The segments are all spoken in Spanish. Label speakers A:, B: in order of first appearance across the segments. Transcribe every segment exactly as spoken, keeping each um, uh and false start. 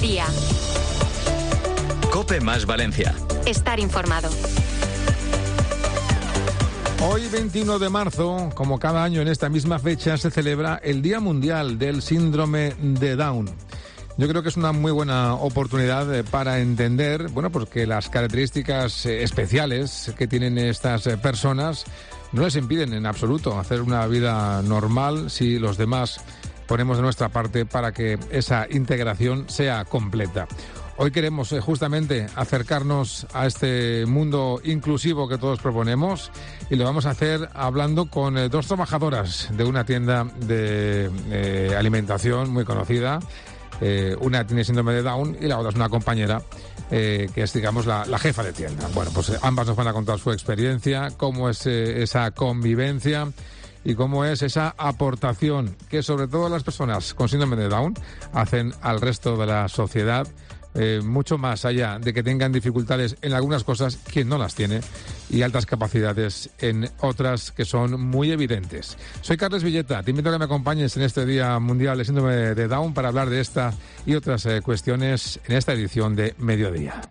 A: Mediodía.
B: COPE más Valencia.
A: Estar informado.
C: Hoy, veintiuno de marzo, como cada año en esta misma fecha, se celebra el Día Mundial del Síndrome de Down. Yo creo que es una muy buena oportunidad para entender, bueno, pues que las características especiales que tienen estas personas no les impiden en absoluto hacer una vida normal si los demás ponemos de nuestra parte para que esa integración sea completa. Hoy queremos eh, justamente acercarnos a este mundo inclusivo que todos proponemos y lo vamos a hacer hablando con eh, dos trabajadoras de una tienda de eh, alimentación muy conocida. Eh, una tiene síndrome de Down y la otra es una compañera eh, que es, digamos, la, la jefa de tienda. Bueno, pues eh, ambas nos van a contar su experiencia, cómo es eh, esa convivencia y cómo es esa aportación que sobre todo las personas con síndrome de Down hacen al resto de la sociedad. Eh, mucho más allá de que tengan dificultades en algunas cosas, quien no las tiene, y altas capacidades en otras que son muy evidentes. Soy Carles Villeta, te invito a que me acompañes en este Día Mundial de Síndrome de Down para hablar de esta y otras eh, cuestiones en esta edición de Mediodía.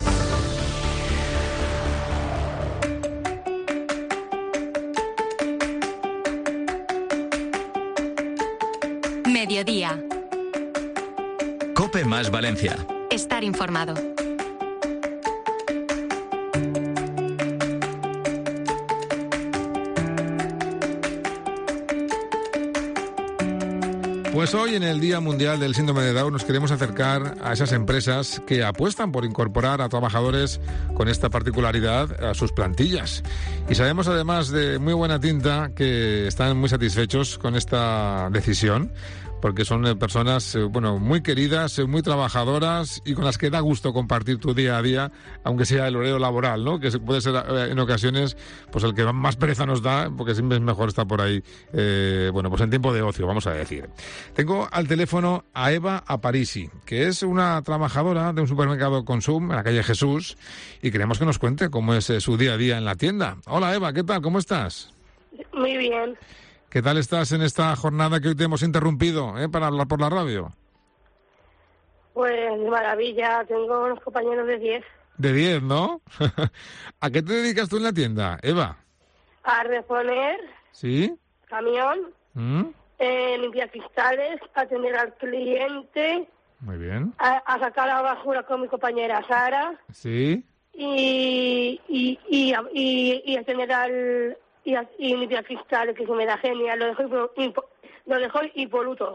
A: Mediodía.
B: COPE más Valencia.
A: Estar informado.
C: Pues hoy, en el Día Mundial del Síndrome de Down, nos queremos acercar a esas empresas que apuestan por incorporar a trabajadores con esta particularidad a sus plantillas. Y sabemos, además, de muy buena tinta, que están muy satisfechos con esta decisión, porque son personas, bueno, muy queridas, muy trabajadoras y con las que da gusto compartir tu día a día, aunque sea el horario laboral, ¿no? Que puede ser en ocasiones pues el que más pereza nos da, porque siempre es mejor estar por ahí, eh, bueno, pues en tiempo de ocio, vamos a decir. Tengo al teléfono a Eva Aparici, que es una trabajadora de un supermercado Consum en la calle Jesús, y queremos que nos cuente cómo es su día a día en la tienda. Hola Eva, ¿qué tal? ¿Cómo estás?
D: Muy bien.
C: ¿Qué tal estás en esta jornada que hoy te hemos interrumpido eh, para hablar por la radio?
D: Pues de maravilla, tengo unos compañeros de diez.
C: De diez, ¿no? ¿A qué te dedicas tú en la tienda, Eva?
D: A reponer.
C: ¿Sí?
D: Camión.
C: ¿Mm?
D: Eh, limpiar cristales, atender al cliente.
C: Muy bien.
D: A, a sacar la basura con mi compañera Sara.
C: ¿Sí?
D: Y, y, y, y, y atender al... Y, y limpiar cristales, que se me da genial. Lo dejo, impo, lo dejo impoluto.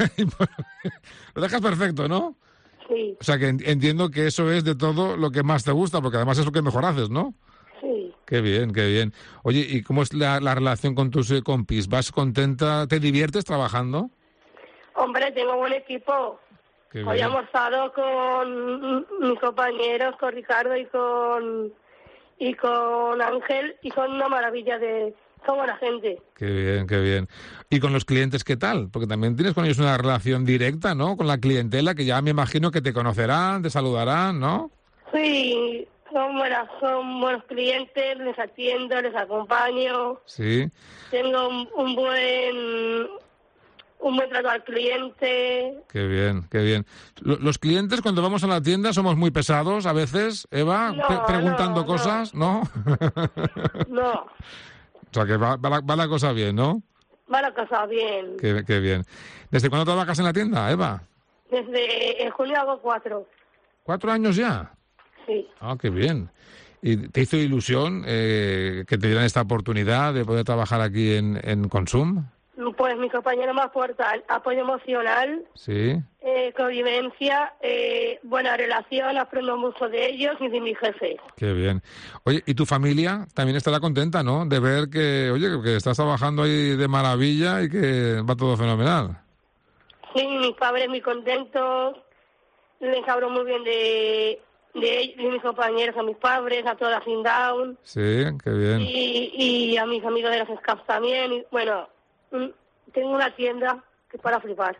C: Lo dejas perfecto, ¿no?
D: Sí.
C: O sea, que entiendo que eso es de todo lo que más te gusta, porque además es lo que mejor haces, ¿no?
D: Sí.
C: Qué bien, qué bien. Oye, ¿y cómo es la, la relación con tus eh, compis? ¿Vas contenta? ¿Te diviertes trabajando?
D: Hombre, tengo buen equipo.
C: Qué
D: Hoy he
C: bien.
D: almorzado con mis compañeros, con Ricardo y con... y con Ángel, y son una maravilla de... son buena gente.
C: Qué bien, qué bien. ¿Y con los clientes qué tal? Porque también tienes con ellos una relación directa, ¿no? Con la clientela, que ya me imagino que te conocerán, te saludarán, ¿no?
D: Sí, son buenas, son buenos clientes, les atiendo, les acompaño.
C: Sí.
D: Tengo un, un buen... un buen trato al cliente.
C: Qué bien, qué bien. Lo- Los clientes, cuando vamos a la tienda, somos muy pesados a veces, Eva,
D: No,
C: pre- preguntando
D: no,
C: cosas, ¿no?
D: No,
C: O sea, que va, va la, va la cosa bien, ¿no?
D: va la cosa bien.
C: Qué, qué bien. ¿Desde cuándo trabajas en la tienda, Eva?
D: Desde en junio hago cuatro.
C: ¿Cuatro años ya?
D: Sí.
C: Ah, qué bien. ¿Y te hizo ilusión eh, que te dieran esta oportunidad de poder trabajar aquí en, en Consum?
D: Pues mi compañero me aporta apoyo emocional,
C: Sí.
D: eh, convivencia, eh, buena relación, aprendo mucho de ellos y de mi jefe.
C: Qué bien. Oye, ¿y tu familia también estará contenta, no? De ver que, oye, que estás trabajando ahí de maravilla y que va todo fenomenal.
D: Sí, mis padres muy contentos, les hablo muy bien de, de, ellos, de mis compañeros, a mis padres, a toda Sin Down,
C: Sí, qué bien.
D: y, y a mis amigos de las SCAF también. Y, bueno, mm, tengo una tienda que es para flipar.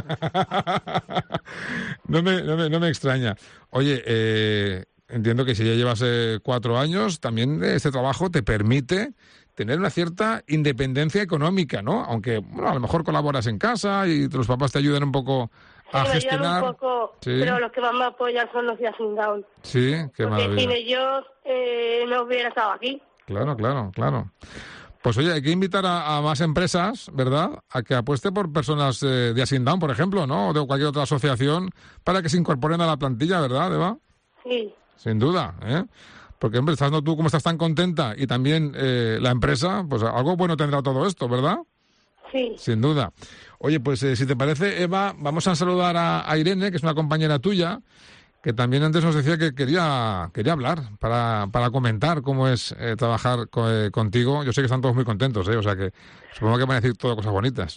C: no, me, no, me, no me extraña. Oye, eh, entiendo que si ya llevas eh, cuatro años, también este trabajo te permite tener una cierta independencia económica, ¿no? Aunque, bueno, a lo mejor colaboras en casa y los papás te ayudan un poco a
D: me
C: gestionar.
D: ayudan un poco,
C: Sí.
D: pero los que más me apoyan son los de Asing Down.
C: Sí, qué
D: Porque
C: maravilla.
D: sin ellos eh, no hubiera estado aquí.
C: Claro, claro, claro. Pues oye, hay que invitar a, a más empresas, ¿verdad?, a que apueste por personas eh, de Asing Down, por ejemplo, ¿no?, o de cualquier otra asociación, para que se incorporen a la plantilla, ¿verdad, Eva?
D: Sí.
C: Sin duda, ¿eh? Porque, hombre, estando tú como estás tan contenta y también eh, la empresa, pues algo bueno tendrá todo esto, ¿verdad?
D: Sí.
C: Sin duda. Oye, pues eh, si te parece, Eva, vamos a saludar a, a Irene, que es una compañera tuya, que también antes nos decía que quería quería hablar para, para comentar cómo es eh, trabajar co- eh, contigo. Yo sé que están todos muy contentos, ¿eh? O sea que supongo que van a decir todo cosas bonitas.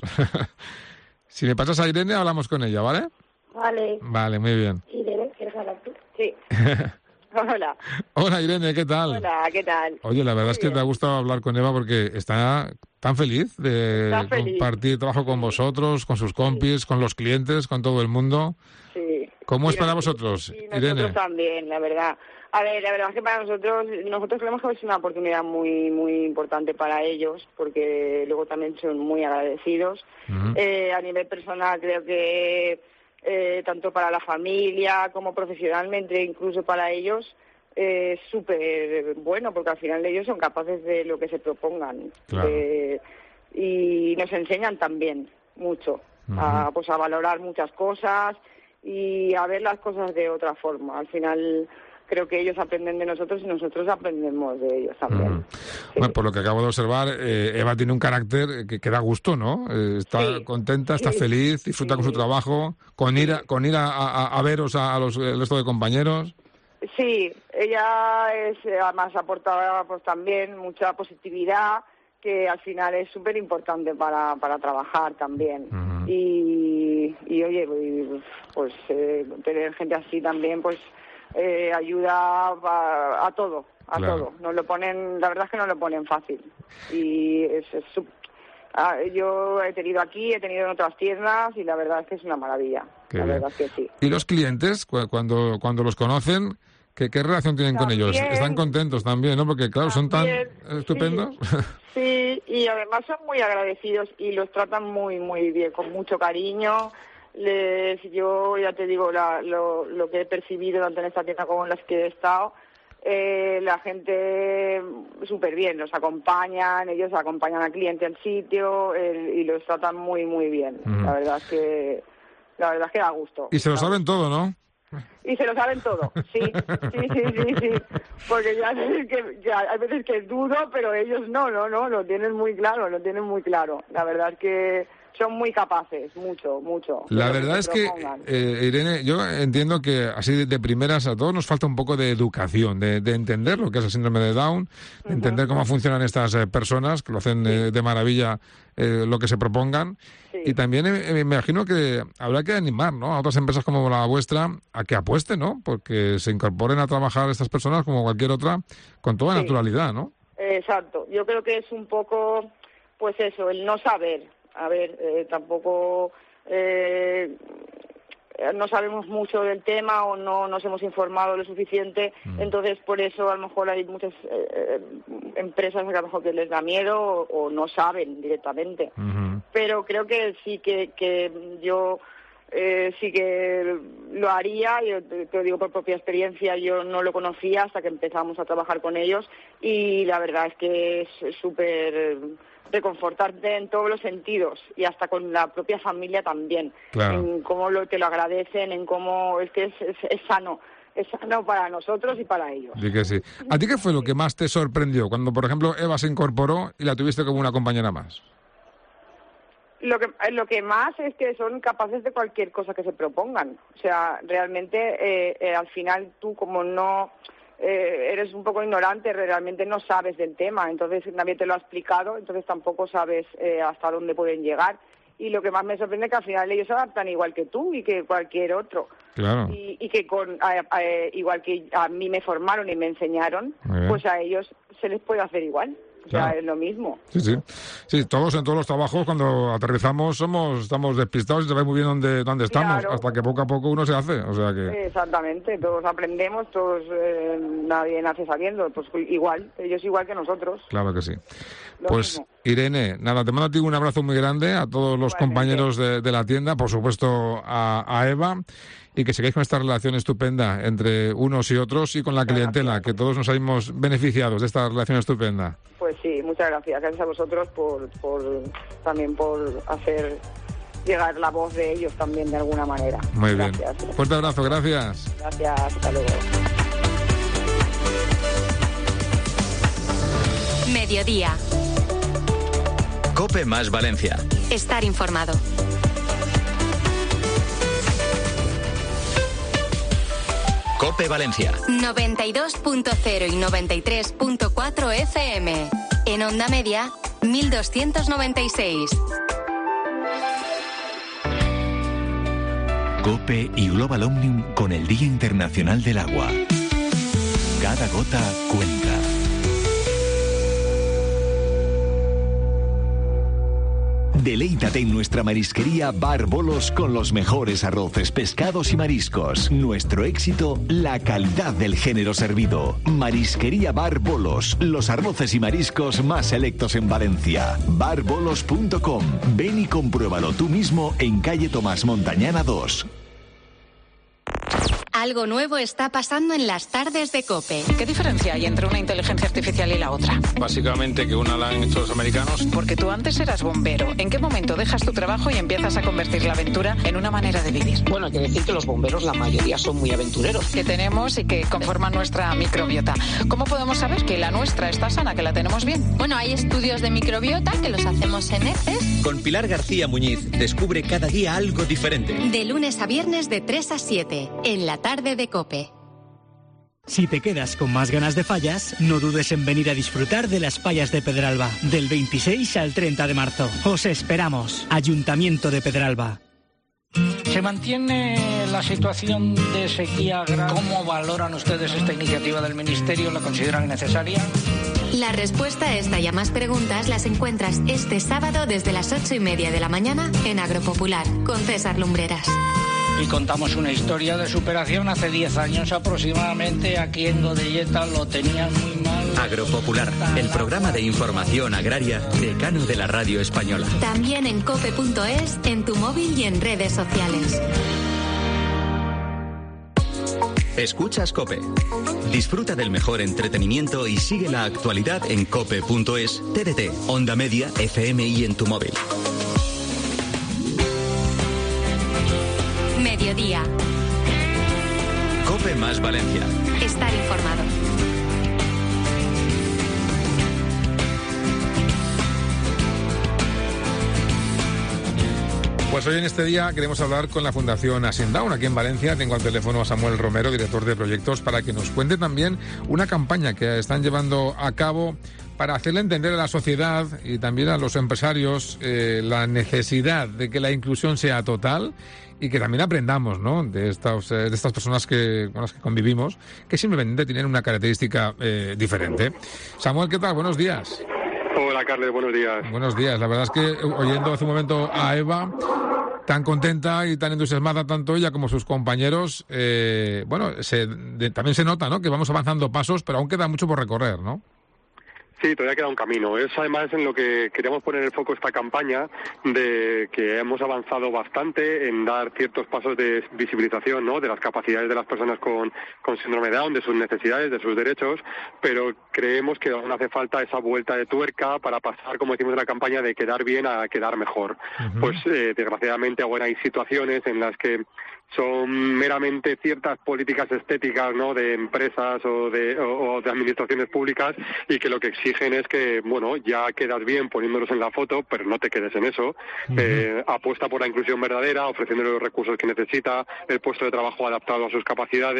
C: Si me pasas a Irene, hablamos con ella, ¿vale?
D: Vale.
C: Vale, muy bien.
D: Irene, ¿quieres hablar tú?
E: Sí. Hola.
C: Hola, Irene, ¿qué tal?
E: Hola, ¿qué tal?
C: Oye, la verdad
E: Muy
C: es que
E: bien.
C: te ha gustado hablar con Eva porque está tan feliz de
E: Está feliz.
C: compartir trabajo con vosotros, con sus compis, con los clientes, con todo el mundo.
E: Sí.
C: ¿Cómo es
E: Y
C: para
E: nos-
C: vosotros,
E: y nosotros
C: Irene?
E: también, la verdad. A ver, la verdad es que para nosotros, nosotros creemos que es una oportunidad muy muy importante para ellos, porque luego también son muy agradecidos.
C: Ujú.
E: Eh, a nivel personal creo que eh, tanto para la familia como profesionalmente, incluso para ellos, eh, es súper bueno, porque al final ellos son capaces de lo que se propongan.
C: Claro.
E: Eh, y nos enseñan también mucho a,
C: Ujú.
E: pues a valorar muchas cosas y a ver las cosas de otra forma. Al final creo que ellos aprenden de nosotros y nosotros aprendemos de ellos también.
C: Ujú.
E: Sí.
C: Bueno, por lo que acabo de observar, eh, Eva tiene un carácter que, que da gusto, ¿no? Eh, está
E: Sí.
C: contenta, está
E: Sí.
C: feliz, disfruta con su
E: Sí.
C: trabajo, con ir a, con ir a, a- a veros a, a los el resto de compañeros.
E: Sí, ella es, eh, además aporta pues también mucha positividad, que al final es súper importante para, para trabajar también.
C: Ujú.
E: y, y oye, pues, pues eh, tener gente así también pues eh, ayuda a, a todo, a
C: Claro.
E: todo. Nos lo ponen, la verdad es que nos lo ponen fácil. Y es, es su- ah, yo he tenido aquí, he tenido en otras tiendas y la verdad es que es una maravilla.
C: Qué
E: la
C: bien.
E: verdad es que sí.
C: ¿Y los clientes, cu- cuando, cuando los conocen, ¿qué, qué relación tienen con ellos?
E: También.
C: Están contentos también, ¿no? Porque, claro, son tan
E: También,
C: estupendos.
E: Sí, y además son muy agradecidos y los tratan muy, muy bien, con mucho cariño. Les, yo ya te digo la, lo, lo que he percibido tanto en esta tienda como en las que he estado. Eh, la gente súper bien, los acompañan, ellos acompañan al cliente al sitio eh, y los tratan muy, muy bien.
C: Ujú.
E: La verdad es que la verdad es que da gusto.
C: Y se lo
E: Da
C: saben todo, ¿no?
E: y se lo saben todo, sí, sí, sí, sí, sí, porque ya hay veces que, ya hay veces que dudo, pero ellos no, no, no, lo tienen muy claro, lo tienen muy claro. La verdad es que son muy capaces, mucho, mucho. de
C: La
E: lo
C: verdad es
E: se
C: que,
E: propongan.
C: eh, Irene, yo entiendo que así de, de primeras a todos nos falta un poco de educación, de, de entender lo que es el síndrome de Down, de entender cómo funcionan estas eh, personas, que lo hacen eh, de maravilla eh, lo que se propongan.
E: Sí.
C: Y también eh, me imagino que habrá que animar, ¿no?, a otras empresas como la vuestra a que apuesten, ¿no?, porque se incorporen a trabajar estas personas como cualquier otra con toda
E: Sí.
C: naturalidad, ¿no?
E: Exacto, yo creo que es un poco, pues eso, el no saber. A ver, eh, tampoco eh, no sabemos mucho del tema o no nos hemos informado lo suficiente,
C: Mm.
E: entonces por eso a lo mejor hay muchas eh, eh, empresas que a lo mejor que les da miedo o, o no saben directamente.
C: Ujú.
E: Pero creo que sí que, que yo eh, sí que lo haría, yo te, te lo digo por propia experiencia, yo no lo conocía hasta que empezamos a trabajar con ellos y la verdad es que es súper reconfortante en todos los sentidos y hasta con la propia familia también,
C: Claro.
E: en cómo lo, te lo agradecen, en cómo es que es, es, es sano, es sano para nosotros y para ellos.
C: Di que sí. ¿A ti qué fue lo que más te sorprendió cuando, por ejemplo, Eva se incorporó y la tuviste como una compañera más?
E: Lo que, lo que más es que son capaces de cualquier cosa que se propongan. O sea, realmente eh, eh, al final tú como no eh, eres un poco ignorante, realmente no sabes del tema, entonces nadie te lo ha explicado, entonces tampoco sabes eh, hasta dónde pueden llegar. Y lo que más me sorprende es que al final ellos se adaptan igual que tú y que cualquier otro.
C: Claro.
E: Y, y que con a- a- igual que a mí me formaron y me enseñaron,
C: Muy bien.
E: pues a ellos se les puede hacer igual. O
C: Claro.
E: sea, es lo mismo.
C: Sí, sí. Sí, todos en todos los trabajos, cuando aterrizamos, somos estamos despistados y se ve muy bien dónde, dónde estamos,
E: Claro.
C: hasta que poco a poco uno se hace. O sea que...
E: Exactamente, todos aprendemos, todos eh, nadie nace sabiendo, pues igual, ellos igual que nosotros.
C: Claro que sí.
E: Lo
C: Pues,
E: mismo.
C: Irene, nada, te mando a ti un abrazo muy grande, a todos los
E: Igualmente.
C: compañeros de, de la tienda, por supuesto a, a Eva, y que sigáis con esta relación estupenda entre unos y otros y con la
E: Muchas
C: clientela,
E: gracias.
C: que todos nos salimos beneficiados de esta relación estupenda.
E: Pues sí, muchas gracias, gracias a vosotros por, por también por hacer llegar la voz de ellos también de alguna manera.
C: Muy bien.
E: Gracias.
C: Fuerte abrazo, gracias.
E: Gracias, hasta luego.
A: Mediodía.
B: Cope más Valencia.
A: Estar informado.
B: Cope Valencia.
A: noventa y dos punto cero y noventa y tres punto cuatro F M. En onda media, mil doscientos noventa y seis.
F: Cope y Global Omnium con el Día Internacional del Agua. Cada gota cuenta. Deleítate en nuestra marisquería Bar Bolos con los mejores arroces, pescados y mariscos. Nuestro éxito, la calidad del género servido. Marisquería Bar Bolos, los arroces y mariscos más selectos en Valencia. bar bolos punto com. Ven y compruébalo tú mismo en calle Tomás Montañana dos.
A: Algo nuevo está pasando en las tardes de COPE.
G: ¿Qué diferencia hay entre una inteligencia artificial y la otra?
H: Básicamente que una la han hecho los americanos.
G: Porque tú antes eras bombero. ¿En qué momento dejas tu trabajo y empiezas a convertir la aventura en una manera de vivir?
I: Bueno, hay que decir que los bomberos, la mayoría son muy aventureros.
G: Que tenemos y que conforman nuestra microbiota. ¿Cómo podemos saber que la nuestra está sana, que la tenemos bien?
J: Bueno, hay estudios de microbiota que los hacemos en heces.
K: Con Pilar García Muñiz descubre cada día algo diferente.
A: De lunes a viernes de tres a siete, en la tarde de COPE.
L: Si te quedas con más ganas de fallas, no dudes en venir a disfrutar de las fallas de Pedralba, del veintiséis al treinta de marzo. Os esperamos. Ayuntamiento de Pedralba.
M: ¿Se mantiene la situación de sequía grave? ¿Cómo valoran ustedes esta iniciativa del Ministerio? ¿La consideran necesaria?
A: La respuesta a esta y a más preguntas las encuentras este sábado desde las ocho y media de la mañana en Agropopular, con César Lumbreras.
M: Y contamos una historia de superación. Hace diez años aproximadamente aquí en Godelleta lo tenían muy mal.
K: Agropopular, el programa de información agraria decano de la radio española.
A: También en cope punto es, en tu móvil y en redes sociales.
B: Escuchas Cope. Disfruta del mejor entretenimiento y sigue la actualidad en cope punto es, T D T, Onda Media, F M y en tu móvil.
A: Mediodía.
B: Cope más Valencia.
A: Estar informado.
C: Pues hoy en este día queremos hablar con la Fundación Asindown aquí en Valencia. Tengo al teléfono a Samuel Romero, director de proyectos, para que nos cuente también una campaña que están llevando a cabo para hacerle entender a la sociedad y también a los empresarios eh, la necesidad de que la inclusión sea total y que también aprendamos, ¿no?, de estas, eh, de estas personas que, con las que convivimos, que simplemente tienen una característica eh, diferente. Samuel, ¿qué tal? Buenos días.
N: Hola, Carles, buenos días.
C: Buenos días. La verdad es que oyendo hace un momento a Eva, tan contenta y tan entusiasmada, tanto ella como sus compañeros, eh, bueno, se, de, también se nota, ¿no?, que vamos avanzando pasos, pero aún queda mucho por recorrer, ¿no?
N: Sí, todavía queda un camino. Es además en lo que queríamos poner el foco esta campaña, de que hemos avanzado bastante en dar ciertos pasos de visibilización, ¿no?, de las capacidades de las personas con, con síndrome de Down, de sus necesidades, de sus derechos, pero creemos que aún hace falta esa vuelta de tuerca para pasar, como decimos en la campaña, de quedar bien a quedar mejor. Uh-huh. Pues eh, desgraciadamente ahora hay situaciones en las que son meramente ciertas políticas estéticas, ¿no?, de empresas o de, o, o de administraciones públicas, y que lo que exigen es que, bueno, ya quedas bien poniéndolos en la foto, pero no te quedes en eso. Uh-huh. Eh, apuesta por la inclusión verdadera, ofreciéndole los recursos que necesita, el puesto de trabajo adaptado a sus capacidades,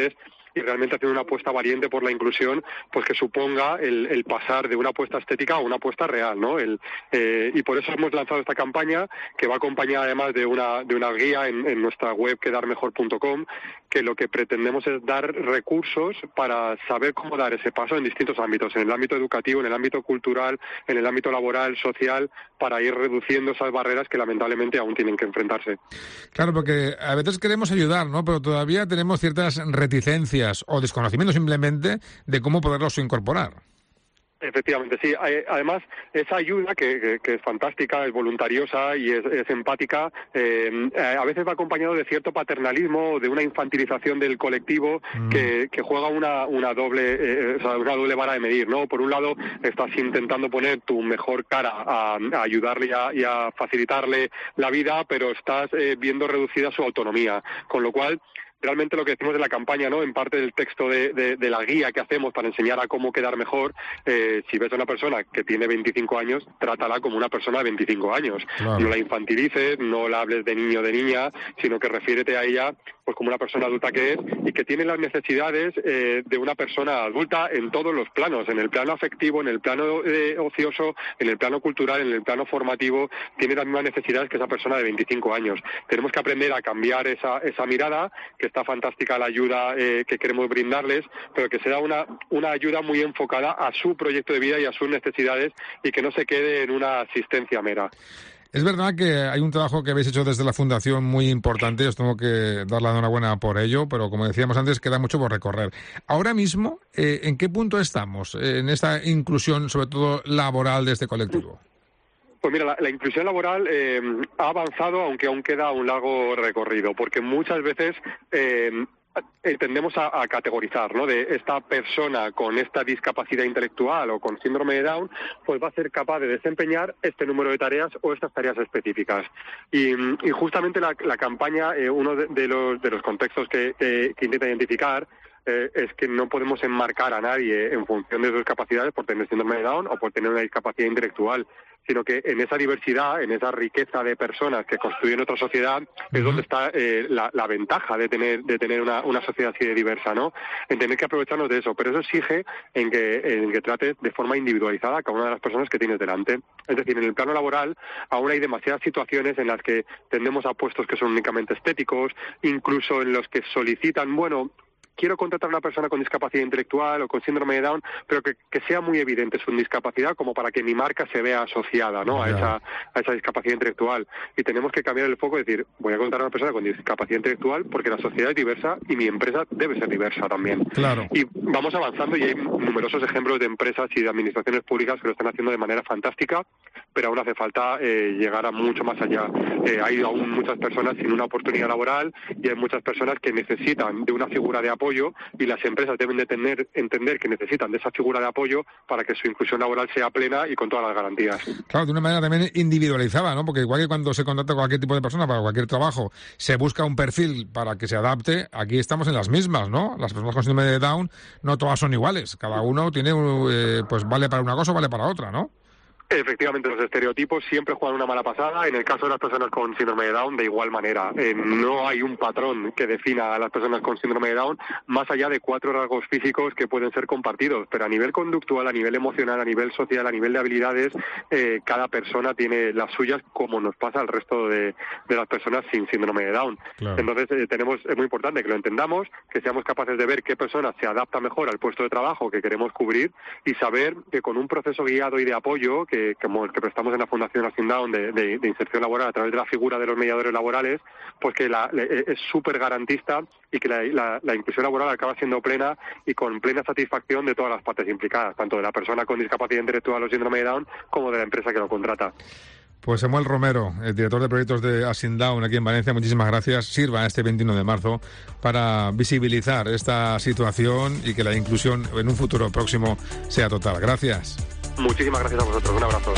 N: y realmente haciendo una apuesta valiente por la inclusión, pues que suponga el, el pasar de una apuesta estética a una apuesta real, ¿no? El, eh, y por eso hemos lanzado esta campaña, que va acompañada además de una de una guía en, en nuestra web quedar mejor punto com, que lo que pretendemos es dar recursos para saber cómo dar ese paso en distintos ámbitos, en el ámbito educativo, en el ámbito cultural, en el ámbito laboral, social, para ir reduciendo esas barreras que lamentablemente aún tienen que enfrentarse.
C: Claro, porque a veces queremos ayudar, ¿no? Pero todavía tenemos ciertas reticencias o desconocimiento simplemente de cómo poderlos incorporar.
N: Efectivamente, sí. Además, esa ayuda, que, que, que es fantástica, es voluntariosa y es, es empática, eh, a veces va acompañado de cierto paternalismo, de una infantilización del colectivo mm. que, que juega una, una doble eh, o sea, una doble vara de medir, ¿no? Por un lado, estás intentando poner tu mejor cara a, a ayudarle y a, y a facilitarle la vida, pero estás eh, viendo reducida su autonomía, con lo cual realmente lo que decimos de la campaña, ¿no? En parte del texto de, de, de la guía que hacemos para enseñar a cómo quedar mejor, eh, si ves a una persona que tiene veinticinco años, trátala como una persona de veinticinco años. Claro. No la infantilices, no la hables de niño o de niña, sino que refiérete a ella pues como una persona adulta que es y que tiene las necesidades eh, de una persona adulta en todos los planos, en el plano afectivo, en el plano eh, ocioso, en el plano cultural, en el plano formativo, tiene las mismas necesidades que esa persona de veinticinco años. Tenemos que aprender a cambiar esa, esa mirada, que está fantástica la ayuda eh, que queremos brindarles, pero que sea una, una ayuda muy enfocada a su proyecto de vida y a sus necesidades y que no se quede en una asistencia mera.
C: Es verdad que hay un trabajo que habéis hecho desde la Fundación muy importante, os tengo que dar la enhorabuena por ello, pero como decíamos antes, queda mucho por recorrer. Ahora mismo, eh, ¿en qué punto estamos eh, en esta inclusión, sobre todo laboral, de este colectivo?
N: Pues mira, la, la inclusión laboral eh, ha avanzado, aunque aún queda un largo recorrido, porque muchas veces Eh, tendemos a, a categorizar, ¿no? De esta persona con esta discapacidad intelectual o con síndrome de Down, pues va a ser capaz de desempeñar este número de tareas o estas tareas específicas. Y, y justamente la, la campaña, eh, uno de, de, los, de los contextos que, que, que intenta identificar eh, es que no podemos enmarcar a nadie en función de sus capacidades por tener síndrome de Down o por tener una discapacidad intelectual, sino que en esa diversidad, en esa riqueza de personas que construyen otra sociedad, uh-huh. es donde está eh, la, la ventaja de tener de tener una, una sociedad así de diversa, ¿no? En tener que aprovecharnos de eso, pero eso exige en que, en que trates de forma individualizada a cada una de las personas que tienes delante. Es decir, en el plano laboral aún hay demasiadas situaciones en las que tendemos a puestos que son únicamente estéticos, incluso en los que solicitan, bueno, quiero contratar a una persona con discapacidad intelectual o con síndrome de Down, pero que, que sea muy evidente su discapacidad como para que mi marca se vea asociada, ¿no? a esa a esa discapacidad intelectual. Y tenemos que cambiar el foco y decir, voy a contratar a una persona con discapacidad intelectual porque la sociedad es diversa y mi empresa debe ser diversa también.
C: Claro.
N: Y vamos avanzando y hay numerosos ejemplos de empresas y de administraciones públicas que lo están haciendo de manera fantástica, pero aún hace falta eh, llegar a mucho más allá. Eh, hay aún muchas personas sin una oportunidad laboral y hay muchas personas que necesitan de una figura de apoyo y las empresas deben de tener, entender que necesitan de esa figura de apoyo para que su inclusión laboral sea plena y con todas las garantías.
C: Claro, de una manera también individualizada, ¿no? Porque igual que cuando se contrata cualquier tipo de persona para cualquier trabajo, se busca un perfil para que se adapte, aquí estamos en las mismas, ¿no? Las personas con síndrome de Down no todas son iguales, cada uno tiene, eh, pues vale para una cosa o vale para otra, ¿no?
N: Efectivamente, los estereotipos siempre juegan una mala pasada. En el caso de las personas con síndrome de Down, de igual manera. Eh, no hay un patrón que defina a las personas con síndrome de Down, más allá de cuatro rasgos físicos que pueden ser compartidos. Pero a nivel conductual, a nivel emocional, a nivel social, a nivel de habilidades, eh, cada persona tiene las suyas, como nos pasa al resto de, de las personas sin síndrome de Down. Claro. Entonces, eh, tenemos es muy importante que lo entendamos, que seamos capaces de ver qué persona se adapta mejor al puesto de trabajo que queremos cubrir y saber que con un proceso guiado y de apoyo, que como el que prestamos en la Fundación Asing Down de, de, de inserción laboral a través de la figura de los mediadores laborales, pues que la, le, es súper garantista y que la, la, la inclusión laboral acaba siendo plena y con plena satisfacción de todas las partes implicadas, tanto de la persona con discapacidad intelectual o síndrome de Down como de la empresa que lo contrata.
C: Pues Samuel Romero, el director de proyectos de Asing Down aquí en Valencia, muchísimas gracias. Sirva este veintiuno de marzo para visibilizar esta situación y que la inclusión en un futuro próximo sea total. Gracias.
N: Muchísimas gracias a vosotros. Un abrazo.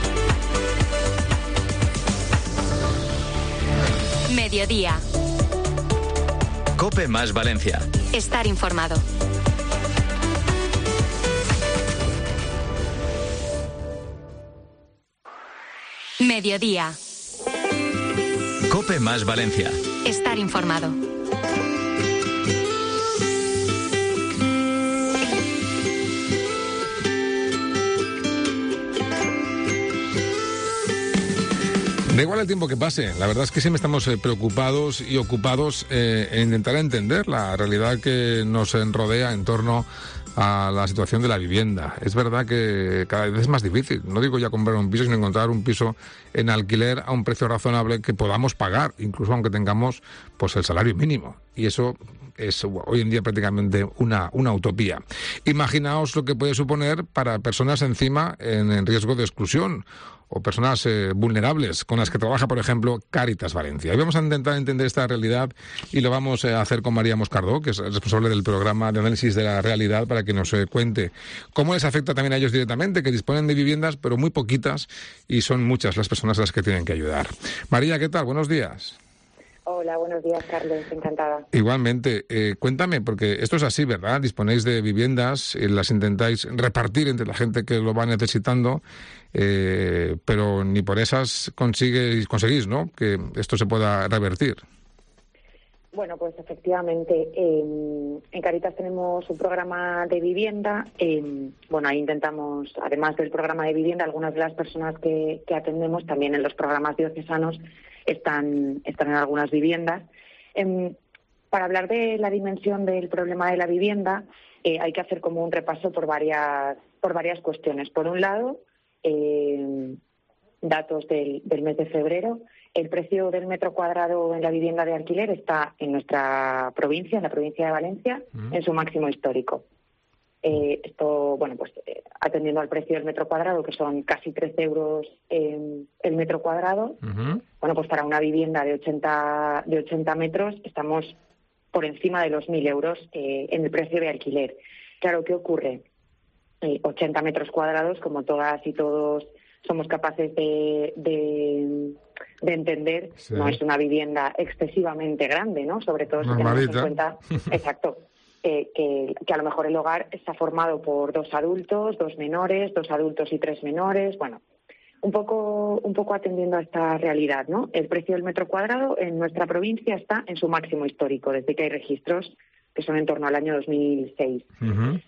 A: Mediodía.
K: COPE más Valencia.
A: Estar informado. Mediodía.
K: COPE más Valencia.
A: Estar informado.
C: Da igual el tiempo que pase, la verdad es que siempre estamos eh, preocupados y ocupados eh, en intentar entender la realidad que nos rodea en torno a la situación de la vivienda. Es verdad que cada vez es más difícil, no digo ya comprar un piso, sino encontrar un piso en alquiler a un precio razonable que podamos pagar, incluso aunque tengamos pues el salario mínimo. Y eso es hoy en día prácticamente una, una utopía. Imaginaos lo que puede suponer para personas encima en, en riesgo de exclusión o personas eh, vulnerables con las que trabaja, por ejemplo, Cáritas Valencia. Y vamos a intentar entender esta realidad y lo vamos a hacer con María Moscardó, que es responsable del programa de análisis de la realidad, para que nos eh, cuente cómo les afecta también a ellos directamente, que disponen de viviendas, pero muy poquitas, y son muchas las personas a las que tienen que ayudar. María, ¿qué tal? Buenos días.
O: Hola, buenos días, Carlos. Encantada.
C: Igualmente. Eh, cuéntame, porque esto es así, ¿verdad? Disponéis de viviendas, y las intentáis repartir entre la gente que lo va necesitando, eh, pero ni por esas consigues, conseguís, ¿no?, que esto se pueda revertir.
O: Bueno, pues efectivamente, eh, en Cáritas tenemos un programa de vivienda. Eh, bueno, ahí intentamos, además del programa de vivienda, algunas de las personas que, que atendemos también en los programas diocesanos están, están en algunas viviendas. Eh, para hablar de la dimensión del problema de la vivienda, eh, hay que hacer como un repaso por varias, por varias cuestiones. Por un lado, eh, datos del, del mes de febrero. El precio del metro cuadrado en la vivienda de alquiler está en nuestra provincia, en la provincia de Valencia, uh-huh. en su máximo histórico. Eh, esto, bueno, pues eh, atendiendo al precio del metro cuadrado, que son casi trece euros eh, el metro cuadrado, uh-huh. bueno, pues para una vivienda de ochenta, de ochenta metros estamos por encima de los mil euros eh, en el precio de alquiler. Claro, ¿qué ocurre? Eh, ochenta metros cuadrados, como todas y todos somos capaces de, de, de entender, sí. no es una vivienda excesivamente grande, ¿no? Sobre todo si tenemos en cuenta, exacto, eh, que, que a lo mejor el hogar está formado por dos adultos, dos menores, dos adultos y tres menores, bueno, un poco, un poco atendiendo a esta realidad, ¿no? El precio del metro cuadrado en nuestra provincia está en su máximo histórico, desde que hay registros que son en torno al año dos mil seis. Uh-huh.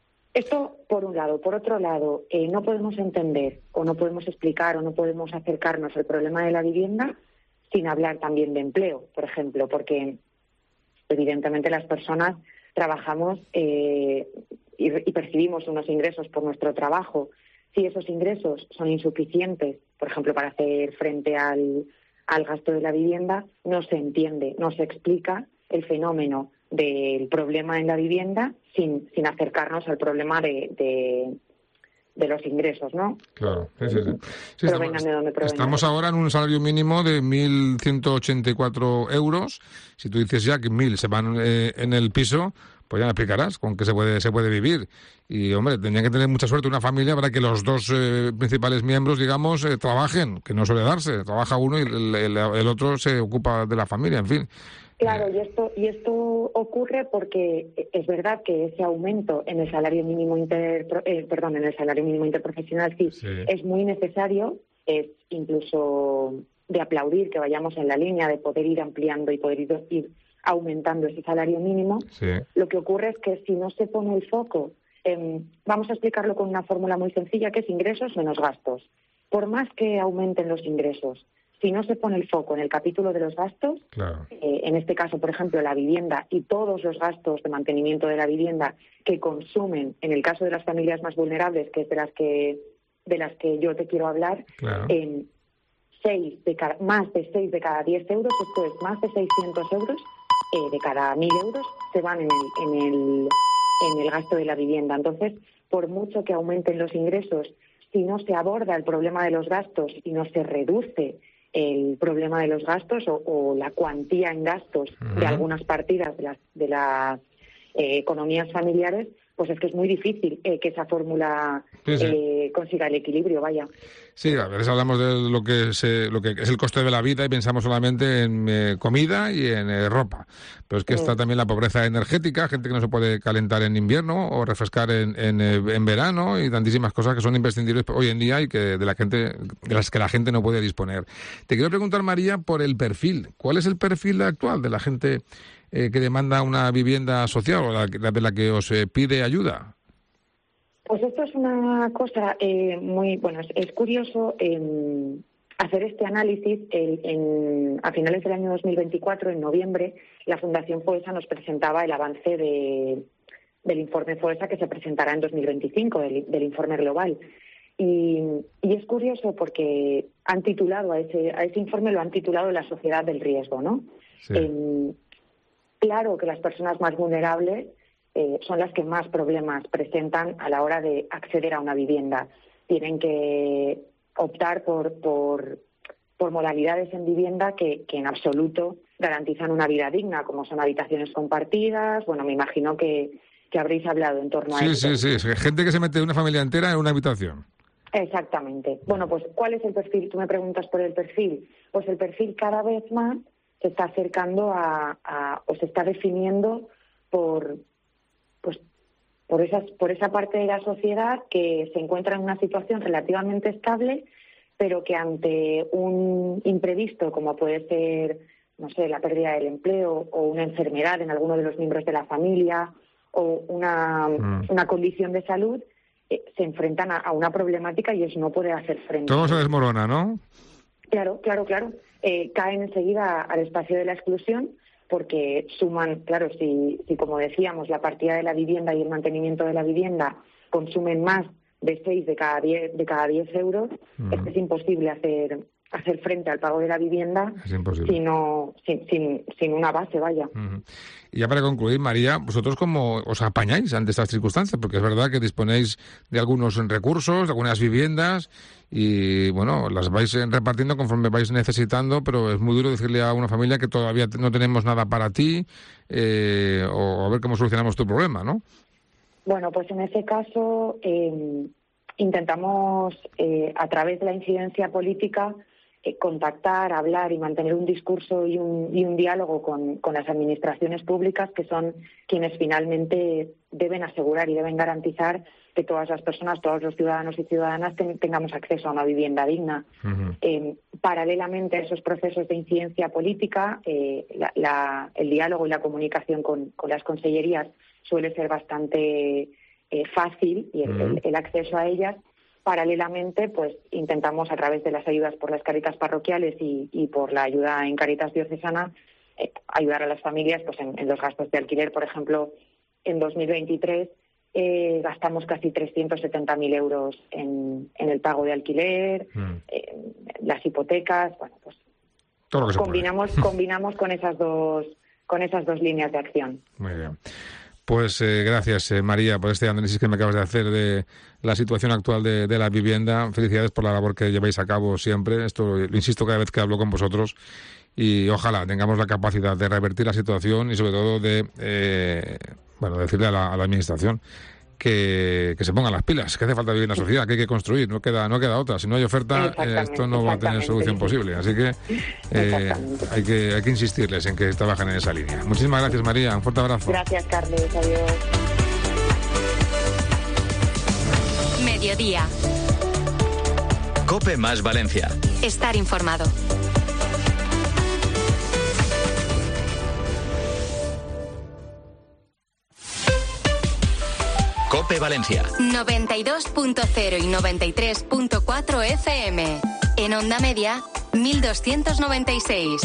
O: Esto, por un lado. Por otro lado, eh, no podemos entender o no podemos explicar o no podemos acercarnos al problema de la vivienda sin hablar también de empleo, por ejemplo, porque evidentemente las personas trabajamos eh, y, y percibimos unos ingresos por nuestro trabajo. Si esos ingresos son insuficientes, por ejemplo, para hacer frente al, al gasto de la vivienda, no se entiende, no se explica el fenómeno del problema en la vivienda sin, sin acercarnos al problema de, de, de los ingresos, ¿no? Claro, sí, sí, sí. sí
C: estamos, de donde estamos ahora en un salario mínimo de mil ciento ochenta y cuatro euros. Si tú dices ya que mil se van eh, en el piso, pues ya me explicarás con qué se puede se puede vivir. Y, hombre, tendría que tener mucha suerte una familia para que los dos eh, principales miembros, digamos, eh, trabajen, que no suele darse. Trabaja uno y el, el, el otro se ocupa de la familia, en fin.
O: Claro, y esto y esto ocurre porque es verdad que ese aumento en el salario mínimo inter, eh, perdón, en el salario mínimo interprofesional sí, sí es muy necesario, es incluso de aplaudir que vayamos en la línea de poder ir ampliando y poder ir, ir aumentando ese salario mínimo. Sí. Lo que ocurre es que si no se pone el foco, eh, vamos a explicarlo con una fórmula muy sencilla, que es ingresos menos gastos. Por más que aumenten los ingresos, si no se pone el foco en el capítulo de los gastos, claro. eh, en este caso, por ejemplo, la vivienda y todos los gastos de mantenimiento de la vivienda que consumen, en el caso de las familias más vulnerables, que es de las que de las que yo te quiero hablar, claro. eh, seis de cada, más de seis de cada diez euros, esto es más de seiscientos euros eh, de cada mil euros se van en el, en el en el gasto de la vivienda. Entonces, por mucho que aumenten los ingresos, si no se aborda el problema de los gastos y no se reduce el problema de los gastos o, o la cuantía en gastos uh-huh. de algunas partidas de las, de las eh, economías familiares, pues es que es muy difícil eh, que esa fórmula sí, sí. Eh, consiga el equilibrio, vaya.
C: Sí, a veces hablamos de lo que es, eh, lo que es el coste de la vida y pensamos solamente en eh, comida y en eh, ropa. Pero es que sí. está también la pobreza energética, gente que no se puede calentar en invierno o refrescar en, en, eh, en verano y tantísimas cosas que son imprescindibles hoy en día y que de la gente de las que la gente no puede disponer. Te quiero preguntar, María, por el perfil. ¿Cuál es el perfil actual de la gente eh, que demanda una vivienda social o la, la de la que os eh, pide ayuda?
O: Pues esto es una cosa eh, muy, bueno, es, es curioso. Eh, hacer este análisis, el, en, a finales del año dos mil veinticuatro, en noviembre, la Fundación FOESA nos presentaba el avance de, del informe FOESA que se presentará en dos mil veinticinco, del, del informe global. Y, y es curioso porque han titulado a ese, a ese informe, lo han titulado La sociedad del riesgo, ¿no? Sí. Eh, claro que las personas más vulnerables eh, son las que más problemas presentan a la hora de acceder a una vivienda. Tienen que optar por, por, por modalidades en vivienda que, que en absoluto garantizan una vida digna, como son habitaciones compartidas. Bueno, me imagino que, que habréis hablado en torno a
C: sí,
O: eso.
C: Sí, sí, sí. Gente que se mete una familia entera en una habitación.
O: Exactamente. Bueno, pues, ¿cuál es el perfil? Tú me preguntas por el perfil. Pues el perfil cada vez más se está acercando a, a o se está definiendo por, pues, por esas, por esa parte de la sociedad que se encuentra en una situación relativamente estable, pero que ante un imprevisto, como puede ser, no sé, la pérdida del empleo o una enfermedad en alguno de los miembros de la familia o una, mm. una condición de salud, se enfrentan a, a una problemática y es no poder hacer frente.
C: Todo se desmorona, ¿no?
O: Claro, claro, claro. Eh, caen enseguida al espacio de la exclusión porque suman, claro, si, si como decíamos, la partida de la vivienda y el mantenimiento de la vivienda consumen más de seis de cada diez, de cada diez euros, uh-huh. es que es imposible hacer hacer frente al pago de la vivienda sino, sin, sin, sin una base, vaya.
C: Uh-huh. Y ya para concluir, María, ¿vosotros cómo os apañáis ante estas circunstancias? Porque es verdad que disponéis de algunos recursos, de algunas viviendas, y bueno, las vais repartiendo conforme vais necesitando, pero es muy duro decirle a una familia que todavía no tenemos nada para ti, eh, o a ver cómo solucionamos tu problema, ¿no?
O: Bueno, pues en ese caso eh, intentamos, eh, a través de la incidencia política, Eh, contactar, hablar y mantener un discurso y un, y un diálogo con, con las administraciones públicas, que son quienes finalmente deben asegurar y deben garantizar que todas las personas, todos los ciudadanos y ciudadanas ten, tengamos acceso a una vivienda digna. Uh-huh. Eh, paralelamente a esos procesos de incidencia política, eh, la, la, el diálogo y la comunicación con, con las consellerías suele ser bastante eh, fácil y el, uh-huh. el, el acceso a ellas. Paralelamente, pues intentamos a través de las ayudas por las Cáritas parroquiales y, y por la ayuda en Cáritas diocesana eh, ayudar a las familias pues en, en los gastos de alquiler. Por ejemplo, en dos mil veintitrés eh, gastamos casi trescientos setenta mil euros en, en el pago de alquiler, mm. eh, las hipotecas. Bueno, pues
C: todo lo que
O: combinamos combinamos con esas dos con esas dos líneas de acción.
C: Muy bien. Pues eh, gracias, eh, María, por este análisis que me acabas de hacer de la situación actual de, de la vivienda. Felicidades por la labor que lleváis a cabo siempre. Esto lo insisto cada vez que hablo con vosotros. Y ojalá tengamos la capacidad de revertir la situación y sobre todo de eh, bueno decirle a la, a la Administración que, que se pongan las pilas, que hace falta vivir en la sociedad, que hay que construir, no queda no queda otra. Si no hay oferta, eh, esto no va a tener solución posible. Así que eh, hay que hay que insistirles en que trabajen en esa línea. Muchísimas gracias, María. Un fuerte abrazo.
O: Gracias, Carles. Adiós.
A: Mediodía.
B: COPE más Valencia.
A: Estar informado.
B: COPE Valencia.
A: noventa y dos punto cero y noventa y tres punto cuatro F M. En onda media, mil doscientos noventa y seis.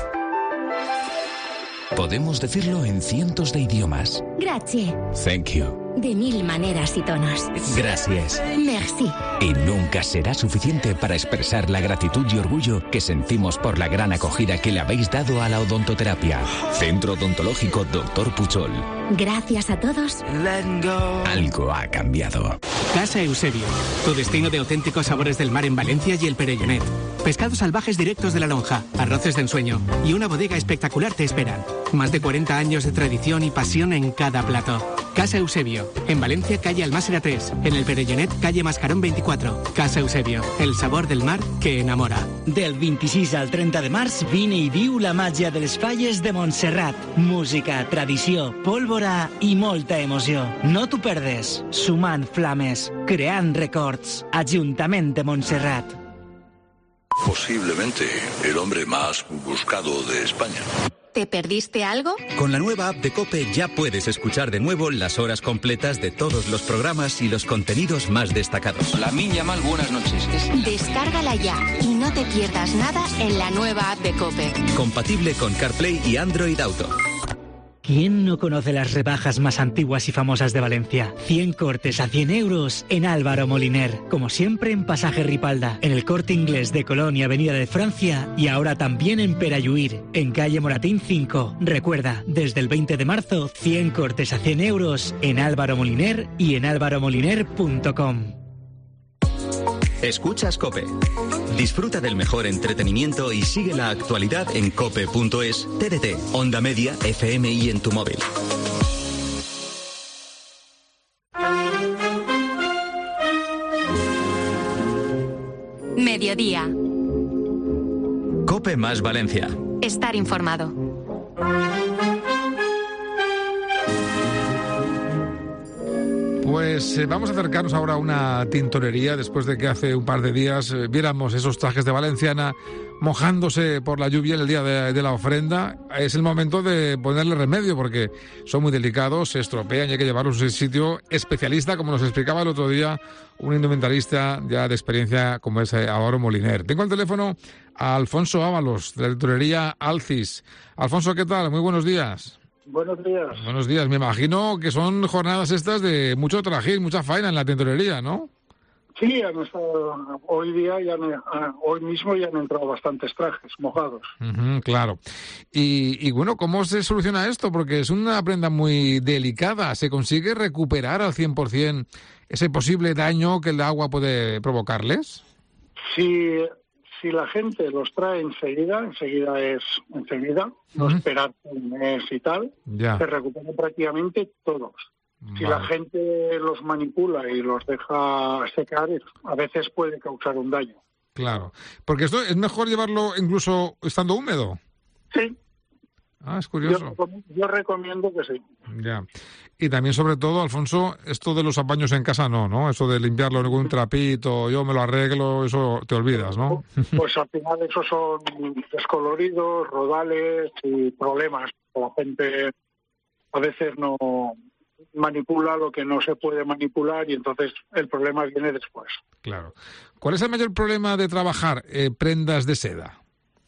F: Podemos decirlo en cientos de idiomas.
P: Grazie.
F: Thank you.
P: De mil maneras y tonos.
F: Gracias.
P: Merci.
F: Y nunca será suficiente para expresar la gratitud y orgullo que sentimos por la gran acogida que le habéis dado a la odontoterapia. Centro Odontológico Doctor Puchol.
P: Gracias a todos.
F: Algo ha cambiado.
Q: Casa Eusebio, tu destino de auténticos sabores del mar en Valencia y el Perellonet. Pescados salvajes directos de la lonja, arroces de ensueño y una bodega espectacular te esperan. Más de cuarenta años de tradición y pasión en cada plato. Casa Eusebio, en Valencia, calle Almásera tres, en el Perellonet, calle Mascarón veinticuatro. Casa Eusebio, el sabor del mar que enamora.
L: Del vint-i-sis al trenta de març, vine i viu la màgia de les falles de Montserrat. Música, tradició, pólvora i molta emoció. No t'ho perdes. Sumant flames, creant records. Ajuntament de Montserrat.
R: Posiblemente el hombre más buscado de España.
A: ¿Te perdiste algo?
B: Con la nueva app de COPE ya puedes escuchar de nuevo las horas completas de todos los programas y los contenidos más destacados.
I: Lamin Yamal, buenas noches.
A: Descárgala ya y no te pierdas nada en la nueva app de COPE.
B: Compatible con CarPlay y Android Auto.
L: ¿Quién no conoce las rebajas más antiguas y famosas de Valencia? cien cortes a cien euros en Álvaro Moliner. Como siempre en Pasaje Ripalda, en el Corte Inglés de Colón y Avenida de Francia, y ahora también en Perayuir, en calle Moratín cinco. Recuerda, desde el veinte de marzo, cien cortes a cien euros en Álvaro Moliner y en álvaro moliner punto com.
B: Escuchas COPE. Disfruta del mejor entretenimiento y sigue la actualidad en cope punto es, T D T, Onda Media, F M y en tu móvil.
A: Mediodía.
B: COPE más Valencia.
A: Estar informado.
C: Pues eh, vamos a acercarnos ahora a una tintorería después de que hace un par de días eh, viéramos esos trajes de valenciana mojándose por la lluvia en el día de, de la ofrenda. Es el momento de ponerle remedio porque son muy delicados, se estropean y hay que llevarlos a un sitio especialista, como nos explicaba el otro día un indumentarista ya de experiencia como es Álvaro Moliner. Tengo al teléfono a Alfonso Ábalos, de la tintorería Alcis. Alfonso, ¿qué tal? Muy buenos días.
R: Buenos días.
C: Buenos días. Me imagino que son jornadas estas de mucho trajín, mucha faena en la tintorería, ¿no?
R: Sí, han estado, hoy día ya han, hoy mismo ya han entrado bastantes trajes mojados.
C: Uh-huh, claro. Y, y bueno, ¿cómo se soluciona esto? Porque es una prenda muy delicada. ¿Se consigue recuperar al cien por ciento ese posible daño que el agua puede provocarles?
R: Sí. Si la gente los trae enseguida, enseguida es enseguida, no uh-huh. esperar un mes y tal, ya. Se recuperan prácticamente todos. Vale. Si la gente los manipula y los deja secar, a veces puede causar un daño.
C: Claro, porque esto es mejor llevarlo incluso estando húmedo.
R: Sí.
C: Ah, es curioso.
R: Yo, yo recomiendo que sí.
C: Ya. Y también, sobre todo, Alfonso, esto de los apaños en casa no, ¿no? Eso de limpiarlo con un trapito, yo me lo arreglo, eso te olvidas, ¿no?
R: Pues al final esos son descoloridos, rodales y problemas. La gente a veces no manipula lo que no se puede manipular y entonces el problema viene después.
C: Claro. ¿Cuál es el mayor problema de trabajar eh, prendas de seda?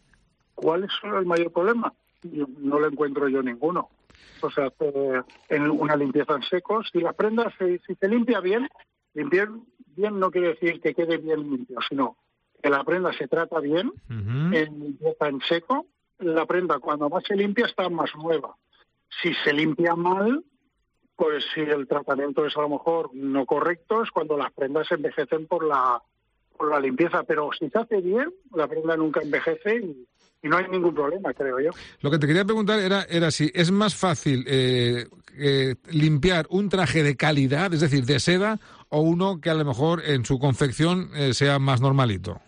R: ¿Cuál es el mayor problema? Yo no lo encuentro yo ninguno. O sea, eh, en una limpieza en seco, si la prenda se, si se limpia bien, limpiar bien no quiere decir que quede bien limpio, sino que la prenda se trata bien, uh-huh. en limpieza en seco, la prenda cuando más se limpia está más nueva. Si se limpia mal, pues si el tratamiento es a lo mejor no correcto, es cuando las prendas se envejecen por la, por la limpieza, pero si se hace bien, la prenda nunca envejece y Y no hay ningún problema, creo yo.
C: Lo que te quería preguntar era, era si es más fácil eh, eh, limpiar un traje de calidad, es decir, de seda, o uno que a lo mejor en su confección eh, sea más normalito.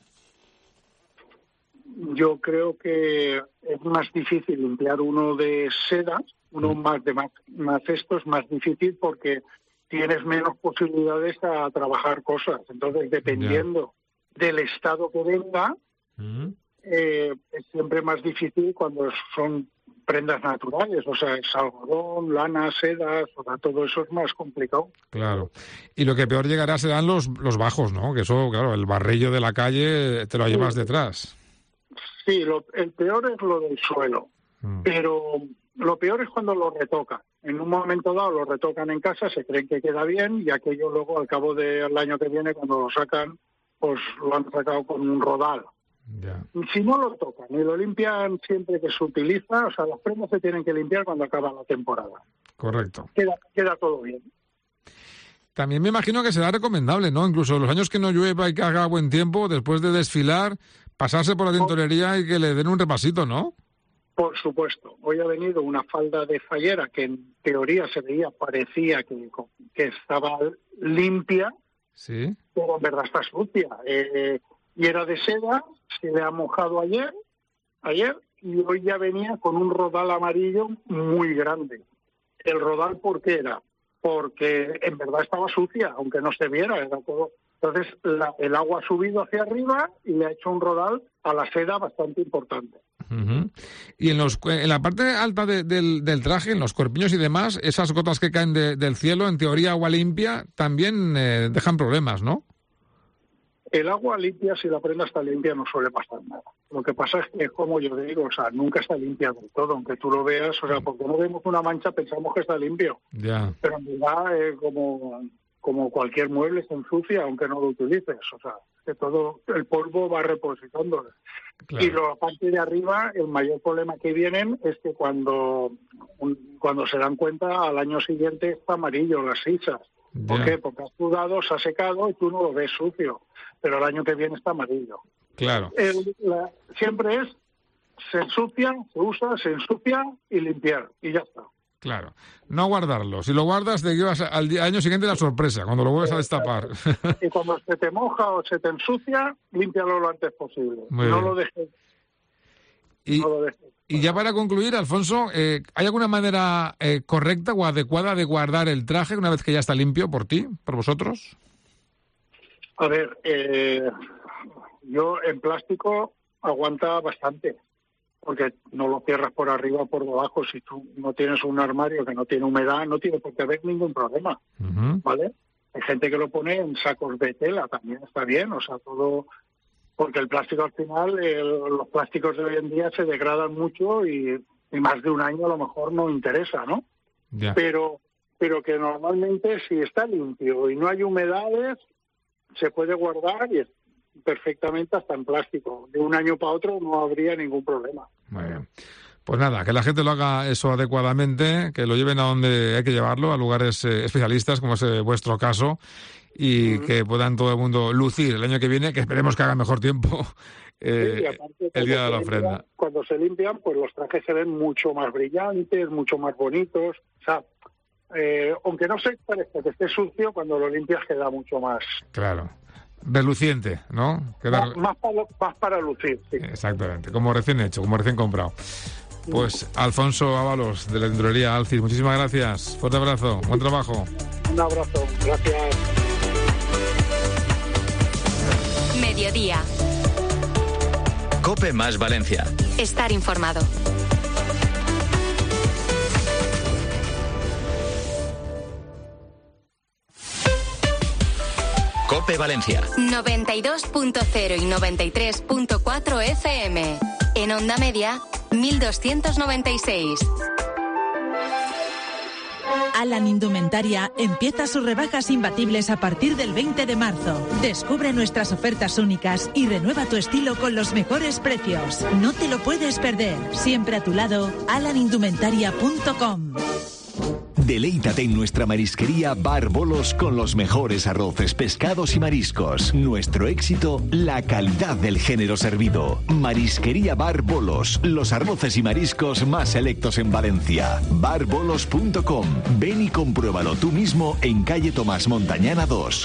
R: Yo creo que es más difícil limpiar uno de seda, uno mm. más de más, más esto es más difícil porque tienes menos posibilidades a trabajar cosas. Entonces, dependiendo yeah. del estado que venga, mm. Eh, es siempre más difícil cuando son prendas naturales, o sea, es algodón, lana, sedas, o sea, todo eso es más complicado.
C: Claro. Y lo que peor llegará serán los, los bajos, ¿no? Que eso, claro, el barrillo de la calle te lo llevas sí. detrás.
R: Sí, lo, el peor es lo del suelo, mm. pero lo peor es cuando lo retocan. En un momento dado lo retocan en casa, se creen que queda bien y aquello luego al cabo del año que viene, cuando lo sacan, pues lo han sacado con un rodal.
C: Ya.
R: Si no lo tocan y lo limpian siempre que se utiliza, o sea, las prendas se tienen que limpiar cuando acaba la temporada.
C: Correcto.
R: Queda, queda todo bien.
C: También me imagino que será recomendable, ¿no? Incluso los años que no llueva y que haga buen tiempo, después de desfilar, pasarse por la tintorería y que le den un repasito, ¿no?
R: Por supuesto. Hoy ha venido una falda de fallera que en teoría se veía, parecía que, que estaba limpia,
C: sí,
R: pero en verdad está sucia. Eh, y era de seda, se le ha mojado ayer, ayer, y hoy ya venía con un rodal amarillo muy grande. ¿El rodal por qué era? Porque en verdad estaba sucia, aunque no se viera, era todo. Entonces la, el agua ha subido hacia arriba y le ha hecho un rodal a la seda bastante importante.
C: Uh-huh. Y en, los, en la parte alta de, del, del traje, en los corpiños y demás, esas gotas que caen de, del cielo, en teoría agua limpia, también eh, dejan problemas, ¿no?
R: El agua limpia, si la prenda está limpia, no suele pasar nada. Lo que pasa es que, como yo digo, o sea, nunca está limpia del todo, aunque tú lo veas, o sea, porque no vemos una mancha pensamos que está limpio.
C: Ya.
R: Pero en verdad, eh, como, como cualquier mueble se ensucia, aunque no lo utilices. O sea, que todo el polvo va repositándose. Claro. Y la parte de arriba, el mayor problema que vienen es que cuando, cuando se dan cuenta, al año siguiente está amarillo las sisas. ¿Por qué? Porque has sudado, se ha secado y tú no lo ves sucio, pero el año que viene está amarillo.
C: Claro.
R: El, la, siempre es, se ensucia, se usa, se ensucia y limpiar, y ya está.
C: Claro. No guardarlo. Si lo guardas, te llevas al día, año siguiente la sorpresa, cuando lo vuelves a destapar.
R: Y cuando se te moja o se te ensucia, límpialo lo antes posible.
C: Muy
R: no
C: bien.
R: lo dejes.
C: Y,
R: no lo dejes.
C: Y ya para concluir, Alfonso, eh, ¿hay alguna manera eh, correcta o adecuada de guardar el traje una vez que ya está limpio por ti, por vosotros?
R: A ver, eh, yo en plástico aguanta bastante, porque no lo cierras por arriba o por debajo. Si tú no tienes un armario que no tiene humedad, no tiene por qué haber ningún problema, uh-huh. ¿vale? Hay gente que lo pone en sacos de tela, también está bien, o sea, todo... Porque el plástico al final, el, los plásticos de hoy en día se degradan mucho y, y más de un año a lo mejor no interesa, ¿no?
C: Yeah.
R: Pero, pero que normalmente si está limpio y no hay humedades, se puede guardar y es perfectamente hasta en plástico. De un año para otro no habría ningún problema.
C: Muy bien. Pues nada, que la gente lo haga eso adecuadamente, que lo lleven a donde hay que llevarlo, a lugares eh, especialistas, como es eh, vuestro caso, y uh-huh. que puedan todo el mundo lucir el año que viene, que esperemos que haga mejor tiempo eh, sí, aparte, el día de la ofrenda.
R: Limpian, cuando se limpian, pues los trajes se ven mucho más brillantes, mucho más bonitos. O sea, eh, aunque no se parezca que esté sucio, cuando lo limpias queda mucho más...
C: Claro. Reluciente, ¿no? Queda...
R: Más, más, para, más para lucir, sí.
C: Exactamente, como recién hecho, como recién comprado. Pues Alfonso Ábalos, de la tintorería Alcis, muchísimas gracias. Fuerte abrazo, buen trabajo.
R: Un abrazo, gracias.
A: Mediodía.
B: COPE más Valencia.
A: Estar informado.
B: COPE Valencia.
A: noventa y dos punto cero y noventa y tres punto cuatro F M. En onda media, mil doscientos noventa y seis.
S: Alan Indumentaria empieza sus rebajas imbatibles a partir del veinte de marzo. Descubre nuestras ofertas únicas y renueva tu estilo con los mejores precios. No te lo puedes perder. Siempre a tu lado, alan indumentaria punto com.
F: Deleítate en nuestra marisquería Bar Bolos con los mejores arroces, pescados y mariscos. Nuestro éxito, la calidad del género servido. Marisquería Bar Bolos, los arroces y mariscos más selectos en Valencia. bar bolos punto com. Ven y compruébalo tú mismo en calle Tomás Montañana dos.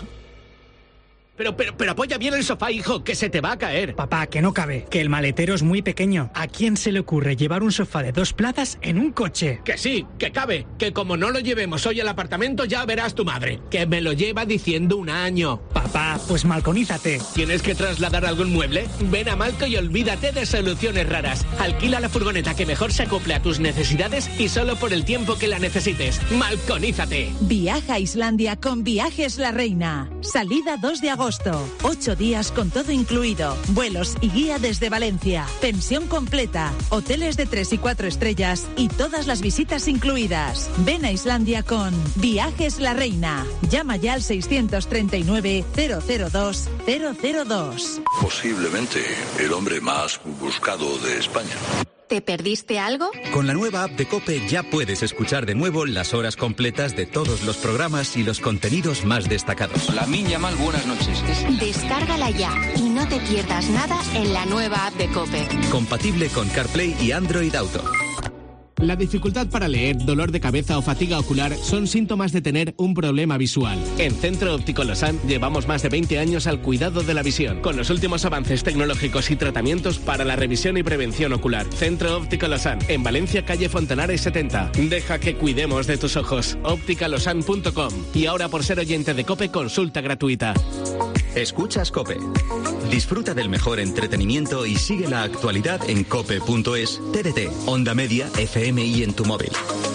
Q: Pero, pero, pero apoya bien el sofá, hijo, que se te va a caer.
L: Papá, que no cabe, que el maletero es muy pequeño. ¿A quién se le ocurre llevar un sofá de dos plazas en un coche?
Q: Que sí, que cabe, que como no lo llevemos hoy al apartamento ya verás tu madre, que me lo lleva diciendo un año.
L: Papá, pues malconízate.
Q: ¿Tienes que trasladar algún mueble? Ven a Malco y olvídate de soluciones raras. Alquila la furgoneta que mejor se acople a tus necesidades y solo por el tiempo que la necesites. Malconízate.
S: Viaja a Islandia con Viajes La Reina. Salida dos de agosto. Ocho días con todo incluido. Vuelos y guía desde Valencia. Pensión completa. Hoteles de tres y cuatro estrellas y todas las visitas incluidas. Ven a Islandia con Viajes La Reina. Llama ya al seiscientos treinta y nueve, cero cero dos, cero cero dos.
T: Posiblemente el hombre más buscado de España.
A: ¿Te perdiste algo?
B: Con la nueva app de COPE ya puedes escuchar de nuevo las horas completas de todos los programas y los contenidos más destacados.
I: La Miña Mal, buenas noches.
A: Descárgala ya y no te pierdas nada en la nueva app de COPE.
B: Compatible con CarPlay y Android Auto.
Q: La dificultad para leer, dolor de cabeza o fatiga ocular son síntomas de tener un problema visual. En Centro Óptico Losán llevamos más de veinte años al cuidado de la visión, con los últimos avances tecnológicos y tratamientos para la revisión y prevención ocular. Centro Óptico Losán, en Valencia, calle Fontanares setenta. Deja que cuidemos de tus ojos. óptica losán punto com. Y ahora, por ser oyente de COPE, consulta gratuita.
B: Escuchas COPE. Disfruta del mejor entretenimiento y sigue la actualidad en cope punto es, T D T, Onda Media, F M y en tu móvil.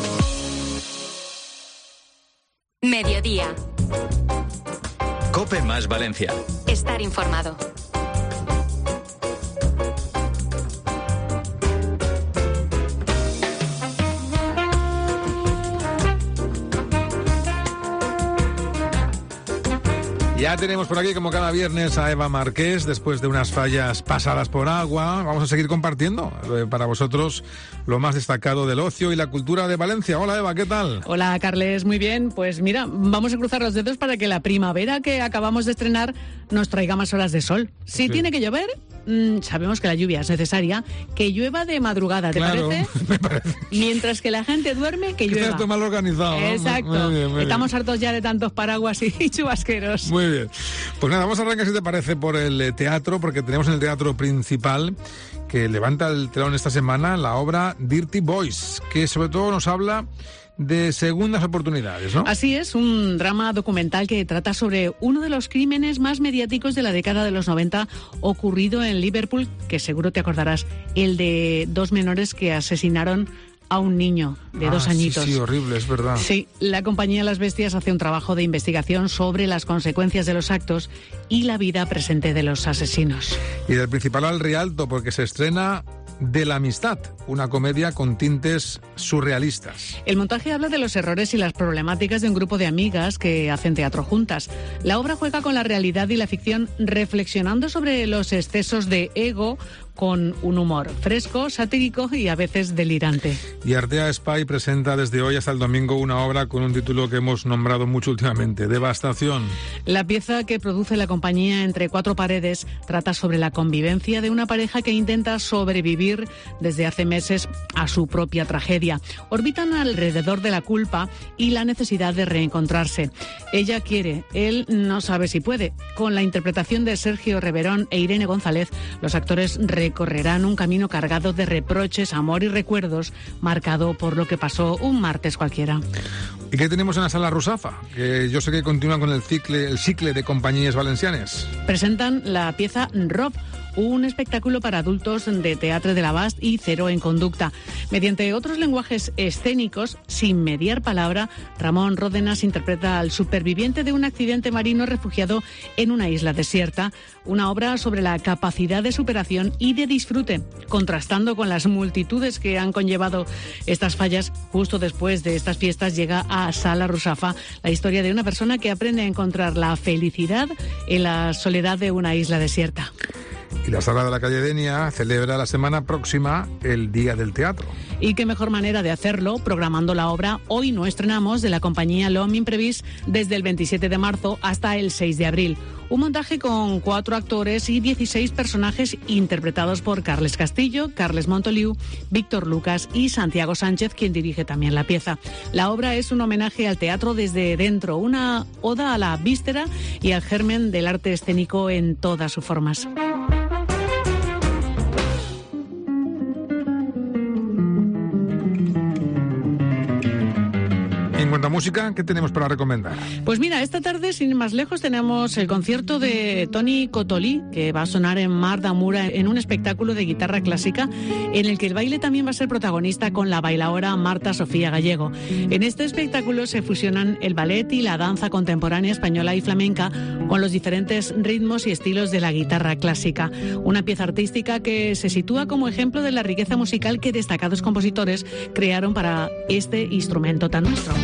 A: Mediodía.
B: Cope más Valencia.
A: Estar informado.
C: Ya tenemos por aquí, como cada viernes, a Eva Marqués, después de unas fallas pasadas por agua. Vamos a seguir compartiendo eh, para vosotros lo más destacado del ocio y la cultura de Valencia. Hola, Eva, ¿qué tal?
U: Hola, Carles, muy bien. Pues mira, vamos a cruzar los dedos para que la primavera que acabamos de estrenar nos traiga más horas de sol. Si sí. tiene que llover, mmm, sabemos que la lluvia es necesaria. Que llueva de madrugada, ¿te
C: claro,
U: parece?
C: Me parece.
U: Mientras que la gente duerme, que llueva.
C: Está mal organizado, ¿no?
U: Exacto.
C: Muy bien, muy
U: Estamos
C: bien.
U: hartos ya de tantos paraguas y chubasqueros.
C: Muy bien. Pues nada, vamos a arrancar, si te parece, por el teatro, porque tenemos en el teatro principal, que levanta el telón esta semana, la obra Dirty Boys, que sobre todo nos habla de segundas oportunidades, ¿no?
U: Así es, un drama documental que trata sobre uno de los crímenes más mediáticos de la década de los noventa ocurrido en Liverpool, que seguro te acordarás, el de dos menores que asesinaron a un niño de
C: ah,
U: dos añitos.
C: Sí, sí, horrible, es verdad.
U: Sí, la compañía Las Bestias hace un trabajo de investigación sobre las consecuencias de los actos y la vida presente de los asesinos.
C: Y del principal al Rialto, porque se estrena De la amistad, una comedia con tintes surrealistas.
U: El montaje habla de los errores y las problemáticas de un grupo de amigas que hacen teatro juntas. La obra juega con la realidad y la ficción, reflexionando sobre los excesos de ego con un humor fresco, satírico y a veces delirante.
C: Y Artea Espai presenta desde hoy hasta el domingo una obra con un título que hemos nombrado mucho últimamente, Devastación.
U: La pieza que produce la compañía Entre Cuatro Paredes trata sobre la convivencia de una pareja que intenta sobrevivir desde hace meses a su propia tragedia. Orbitan alrededor de la culpa y la necesidad de reencontrarse. Ella quiere, él no sabe si puede. Con la interpretación de Sergio Reverón e Irene González, los actores recorrerán un camino cargado de reproches, amor y recuerdos, marcado por lo que pasó un martes cualquiera.
C: ¿Y qué tenemos en la Sala Rusafa? Que yo sé que continúan con el cicle, el cicle de compañías valencianes.
U: Presentan la pieza Rob, un espectáculo para adultos de Teatre de l'Abast y Cero en Conducta. Mediante otros lenguajes escénicos, sin mediar palabra, Ramón Ródenas interpreta al superviviente de un accidente marino refugiado en una isla desierta, una obra sobre la capacidad de superación y de disfrute, contrastando con las multitudes que han conllevado estas fallas. Justo después de estas fiestas llega a Sala Rusafa la historia de una persona que aprende a encontrar la felicidad en la soledad de una isla desierta.
C: Y la Sala de la Calle Denia celebra la semana próxima el Día del Teatro.
U: Y qué mejor manera de hacerlo programando la obra Hoy no estrenamos de la compañía L'Homme Imprevist desde el veintisiete de marzo hasta el seis de abril. Un montaje con cuatro actores y dieciséis personajes interpretados por Carles Castillo, Carles Montoliu, Víctor Lucas y Santiago Sánchez, quien dirige también la pieza. La obra es un homenaje al teatro desde dentro, una oda a la víscera y al germen del arte escénico en todas sus formas.
C: En cuanto a música, ¿qué tenemos para recomendar?
U: Pues mira, esta tarde, sin ir más lejos, tenemos el concierto de Toni Cotolí, que va a sonar en Mar d'Amura en un espectáculo de guitarra clásica, en el que el baile también va a ser protagonista con la bailaora Marta Sofía Gallego. En este espectáculo se fusionan el ballet y la danza contemporánea española y flamenca con los diferentes ritmos y estilos de la guitarra clásica. Una pieza artística que se sitúa como ejemplo de la riqueza musical que destacados compositores crearon para este instrumento tan nuestro.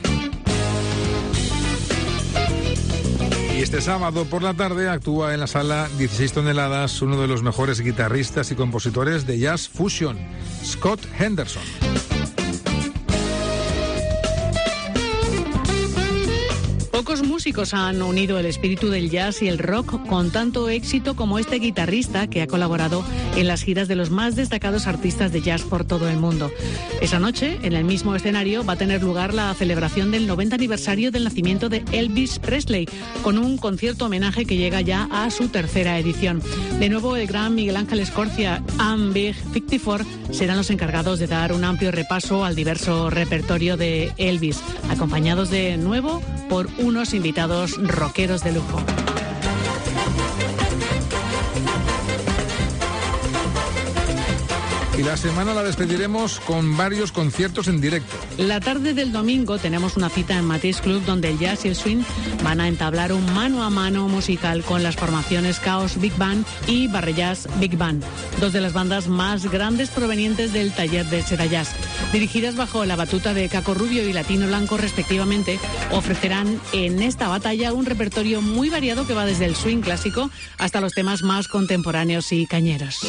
C: Y este sábado por la tarde actúa en la sala dieciséis toneladas uno de los mejores guitarristas y compositores de jazz fusion, Scott Henderson.
U: Pocos músicos han unido el espíritu del jazz y el rock con tanto éxito como este guitarrista que ha colaborado en las giras de los más destacados artistas de jazz por todo el mundo. Esa noche, en el mismo escenario, va a tener lugar la celebración del noventa aniversario del nacimiento de Elvis Presley, con un concierto homenaje que llega ya a su tercera edición. De nuevo, el gran Miguel Ángel Escorcia and Big cincuenta y cuatro serán los encargados de dar un amplio repaso al diverso repertorio de Elvis, acompañados de nuevo por unos invitados rockeros de lujo.
C: Y la semana la despediremos con varios conciertos en directo.
U: La tarde del domingo tenemos una cita en Matisse Club donde el jazz y el swing van a entablar un mano a mano musical con las formaciones Chaos Big Band y Barre Jazz Big Band, dos de las bandas más grandes provenientes del taller de Seda Jazz. Dirigidas bajo la batuta de Caco Rubio y Latino Blanco respectivamente, ofrecerán en esta batalla un repertorio muy variado que va desde el swing clásico hasta los temas más contemporáneos y cañeros.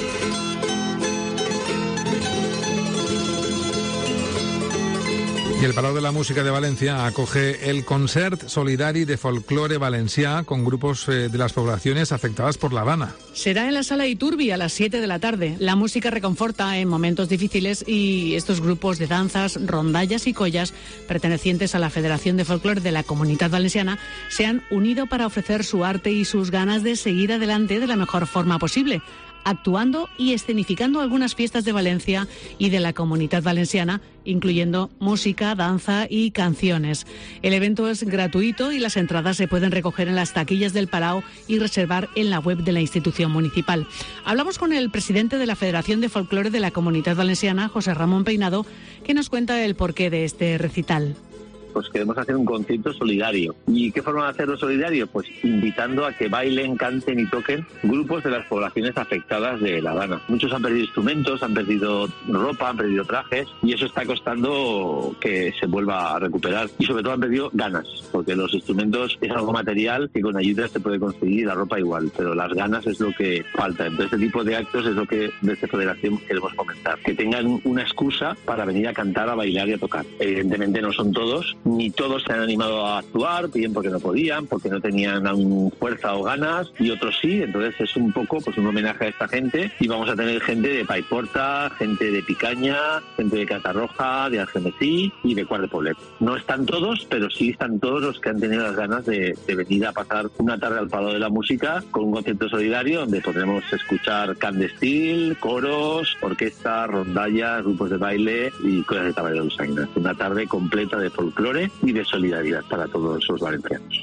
C: Y el Palau de la Música de Valencia acoge el Concert Solidari de Folklore Valencià con grupos eh, de las poblaciones afectadas por la Dana.
U: Será en la Sala Iturbi a las siete de la tarde. La música reconforta en momentos difíciles y estos grupos de danzas, rondallas y collas pertenecientes a la Federación de Folclore de la Comunitat Valenciana se han unido para ofrecer su arte y sus ganas de seguir adelante de la mejor forma posible, actuando y escenificando algunas fiestas de Valencia y de la Comunidad Valenciana, incluyendo música, danza y canciones. El evento es gratuito y las entradas se pueden recoger en las taquillas del Palau y reservar en la web de la institución municipal. Hablamos con el presidente de la Federación de Folclore de la Comunidad Valenciana, José Ramón Peinado, que nos cuenta el porqué de este recital.
D: Pues queremos hacer un concierto solidario. ¿Y qué forma de hacerlo solidario? Pues invitando a que bailen, canten y toquen grupos de las poblaciones afectadas de la Dana. Muchos han perdido instrumentos, han perdido ropa, han perdido trajes y eso está costando que se vuelva a recuperar. Y sobre todo han perdido ganas, porque los instrumentos es algo material que con ayuda se puede conseguir, la ropa igual, pero las ganas es lo que falta. Entonces este tipo de actos es lo que desde Federación queremos comentar. Que tengan una excusa para venir a cantar, a bailar y a tocar. Evidentemente no son todos, ni todos se han animado a actuar, bien porque no podían, porque no tenían aún fuerza o ganas, y otros sí. Entonces es un poco pues un homenaje a esta gente, y vamos a tener gente de Paiporta, gente de Picaña, gente de Catarroja, de Algemesí y de Quart de Poblet. No están todos, pero sí están todos los que han tenido las ganas de, de venir a pasar una tarde al Palau de la Música con un concierto solidario donde podremos escuchar cant d'estil, coros, orquesta, rondallas, grupos de baile y cosas de Tabaré de Lusaina. Una tarde completa de folclore y de solidaridad para todos los valencianos.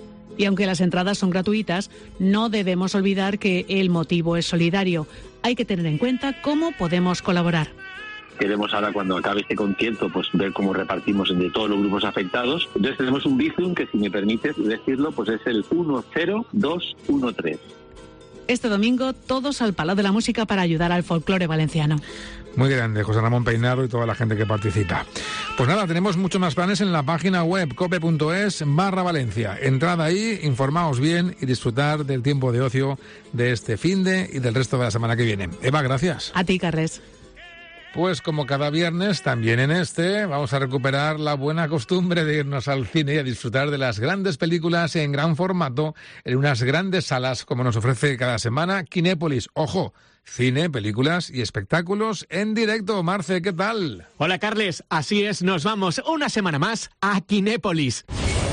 U: Y aunque las entradas son gratuitas, no debemos olvidar que el motivo es solidario. Hay que tener en cuenta cómo podemos colaborar.
D: Queremos ahora, cuando acabe este concierto, pues ver cómo repartimos entre todos los grupos afectados. Entonces tenemos un Bizum que, si me permites decirlo, pues es el uno cero dos uno tres.
U: Este domingo, todos al Palau de la Música para ayudar al folclore valenciano.
C: Muy grande, José Ramón Peinado y toda la gente que participa. Pues nada, tenemos muchos más planes en la página web cope punto es barra Valencia. Entrad ahí, informaos bien y disfrutar del tiempo de ocio de este finde y del resto de la semana que viene. Eva, gracias.
U: A ti, Carles.
C: Pues como cada viernes, también en este, vamos a recuperar la buena costumbre de irnos al cine y a disfrutar de las grandes películas en gran formato, en unas grandes salas, como nos ofrece cada semana Kinépolis. ¡Ojo! Cine, películas y espectáculos en directo. Marce, ¿qué tal?
Q: Hola, Carles. Así es, nos vamos una semana más a Kinépolis.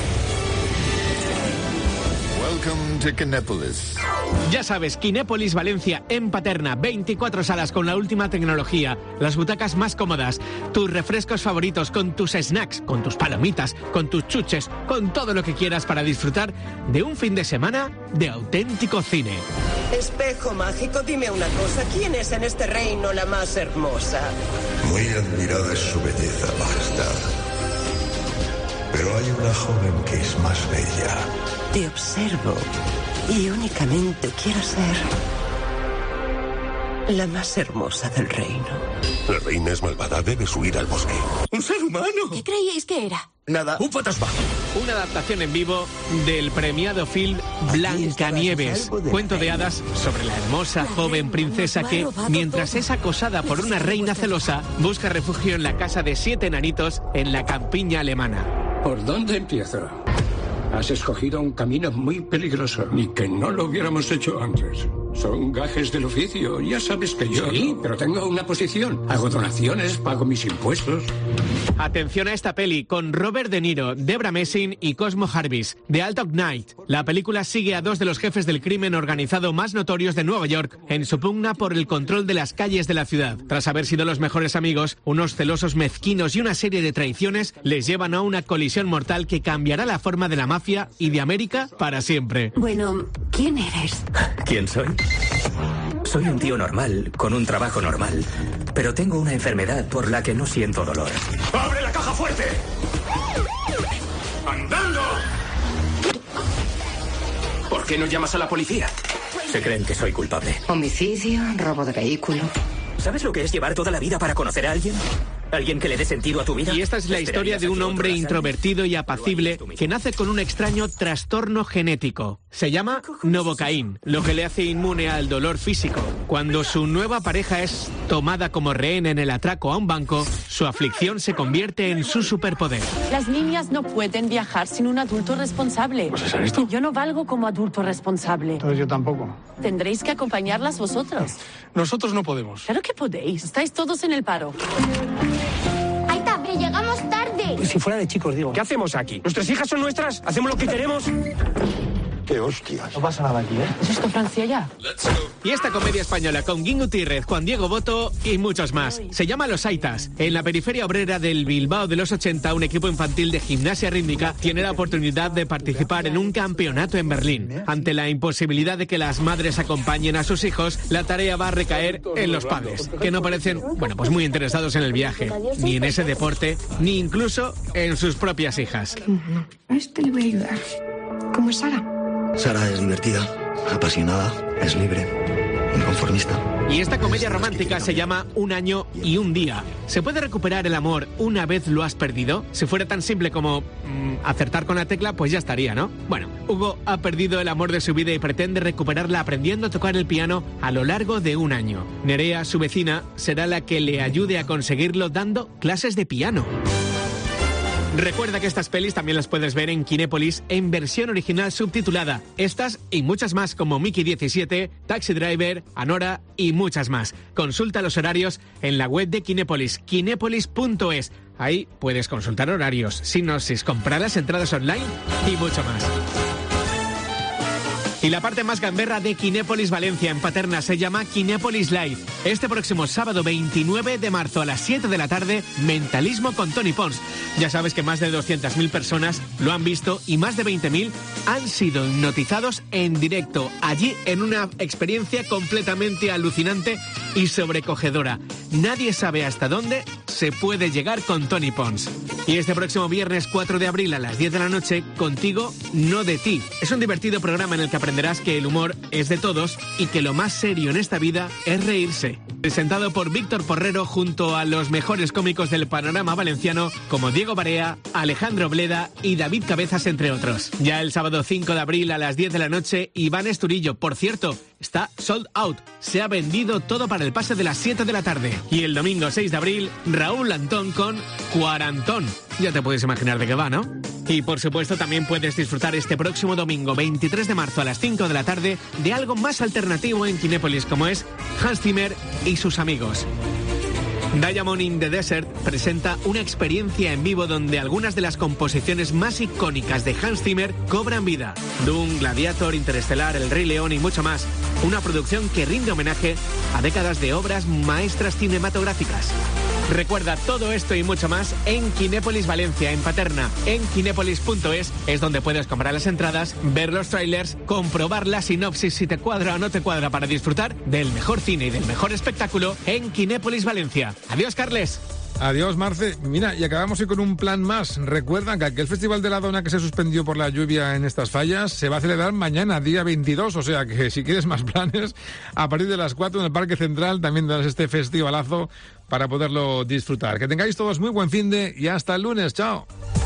V: Welcome to Kinépolis.
Q: Ya sabes, Kinépolis Valencia en Paterna, veinticuatro salas con la última tecnología, las butacas más cómodas, tus refrescos favoritos, con tus snacks, con tus palomitas, con tus chuches, con todo lo que quieras para disfrutar de un fin de semana de auténtico cine.
W: Espejo mágico, dime una cosa, ¿quién es en este reino la más hermosa?
V: Muy admirada es su belleza, majestad. Pero hay una joven que es más bella.
W: Te observo y únicamente quiero ser la más hermosa del reino.
V: La reina es malvada, debes huir al bosque.
W: ¡Un ser humano!
J: ¿Qué creíais que era?
V: Nada, un fantasma.
Q: Una adaptación en vivo del premiado film Blancanieves, cuento de hadas sobre la hermosa joven princesa que, mientras es acosada por una reina celosa, busca refugio en la casa de siete enanitos en la campiña alemana.
X: ¿Por dónde empiezo? Has escogido un camino muy peligroso. Ni que no lo hubiéramos hecho antes. Son gajes del oficio. Ya sabes que yo... Sí, pero tengo una posición. Hago donaciones, pago mis impuestos.
Q: Atención a esta peli con Robert De Niro, Debra Messing y Cosmo Jarvis, The Alto Knight. La película sigue a dos de los jefes del crimen organizado más notorios de Nueva York en su pugna por el control de las calles de la ciudad. Tras haber sido los mejores amigos, unos celosos mezquinos y una serie de traiciones les llevan a una colisión mortal que cambiará la forma de la mafia y de América para siempre.
W: Bueno, ¿quién eres?
K: ¿Quién soy? Soy un tío normal, con un trabajo normal, pero tengo una enfermedad por la que no siento dolor.
E: ¡Abre la caja fuerte! ¡Andando! ¿Por qué no llamas a la policía?
K: Se creen que soy culpable.
G: Homicidio, robo de vehículo.
K: ¿Sabes lo que es llevar toda la vida para conocer a alguien? ¿Alguien que le dé sentido a tu vida?
Q: Y esta es la historia de un hombre introvertido y apacible que nace con un extraño trastorno genético. Se llama Novocaín, lo que le hace inmune al dolor físico. Cuando su nueva pareja es tomada como rehén en el atraco a un banco, su aflicción se convierte en su superpoder.
H: Las niñas no pueden viajar sin un adulto responsable.
E: ¿Vas a hacer esto?
H: Yo no valgo como adulto responsable.
R: Entonces yo tampoco.
H: Tendréis que acompañarlas vosotros.
E: Nosotros no podemos.
H: Claro que podéis. Estáis todos en el paro.
M: ¡Aita, pero llegamos tarde!
E: Si fuera de chicos, digo. ¿Qué hacemos aquí? ¿Nuestras hijas son nuestras? ¿Hacemos lo que queremos?
V: ¡Qué hostias!
E: No pasa nada aquí, ¿eh?
H: ¿Es esto Francia ya?
Q: Y esta comedia española con Guín Gutiérrez, Juan Diego Boto y muchos más. Se llama Los Aitas. En la periferia obrera del Bilbao de los ochenta, un equipo infantil de gimnasia rítmica tiene la oportunidad de participar en un campeonato en Berlín. Ante la imposibilidad de que las madres acompañen a sus hijos, la tarea va a recaer en los padres, que no parecen, bueno, pues muy interesados en el viaje, ni en ese deporte, ni incluso en sus propias hijas.
G: A este le voy a ayudar. ¿Cómo es Sara?
Y: Sara es divertida, apasionada, es libre, inconformista.
Q: Y esta comedia romántica se llama Un año y un día. ¿Se puede recuperar el amor una vez lo has perdido? Si fuera tan simple como mmm, acertar con la tecla, pues ya estaría, ¿no? Bueno, Hugo ha perdido el amor de su vida y pretende recuperarla aprendiendo a tocar el piano a lo largo de un año. Nerea, su vecina, será la que le ayude a conseguirlo dando clases de piano. Recuerda que estas pelis también las puedes ver en Kinépolis en versión original subtitulada. Estas y muchas más como Mickey diecisiete, Taxi Driver, Anora y muchas más. Consulta los horarios en la web de Kinépolis, kinépolis punto es. Ahí puedes consultar horarios, sinopsis, comprar las entradas online y mucho más. Y la parte más gamberra de Kinépolis Valencia en Paterna se llama Kinépolis Live. Este próximo sábado veintinueve de marzo a las siete de la tarde, Mentalismo con Tony Pons. Ya sabes que más de doscientas mil personas lo han visto y más de veinte mil han sido hipnotizados en directo, allí en una experiencia completamente alucinante y sobrecogedora. Nadie sabe hasta dónde se puede llegar con Tony Pons. Y este próximo viernes cuatro de abril a las diez de la noche, Contigo, no de ti. Es un divertido programa en el que aprenderás que el humor es de todos y que lo más serio en esta vida es reírse. Presentado por Víctor Porrero junto a los mejores cómicos del panorama valenciano como Diego Barea, Alejandro Bleda y David Cabezas, entre otros. Ya el sábado cinco de abril a las diez de la noche, Iván Esturillo. Por cierto, está sold out. Se ha vendido todo para el pase de las siete de la tarde. Y el domingo seis de abril, Raúl Antón con Cuarantón. Ya te puedes imaginar de qué va, ¿no? Y por supuesto también puedes disfrutar este próximo domingo veintitrés de marzo a las cinco de la tarde de algo más alternativo en Kinépolis, como es Hans Zimmer y sus amigos. Diamond in the Desert presenta una experiencia en vivo donde algunas de las composiciones más icónicas de Hans Zimmer cobran vida. Doom, Gladiator, Interestelar, El Rey León y mucho más. Una producción que rinde homenaje a décadas de obras maestras cinematográficas. Recuerda todo esto y mucho más en Kinépolis Valencia, en Paterna. En kinépolis punto es es donde puedes comprar las entradas, ver los trailers, comprobar la sinopsis si te cuadra o no te cuadra para disfrutar del mejor cine y del mejor espectáculo en Kinépolis Valencia. Adiós, Carles.
C: Adiós, Marce. Mira, y acabamos hoy con un plan más. Recuerda que aquel Festival de la Dona que se suspendió por la lluvia en estas fallas se va a celebrar mañana, día veintidós. O sea que si quieres más planes, a partir de las cuatro en el Parque Central también darás este festivalazo para poderlo disfrutar. Que tengáis todos muy buen finde y hasta el lunes. Chao.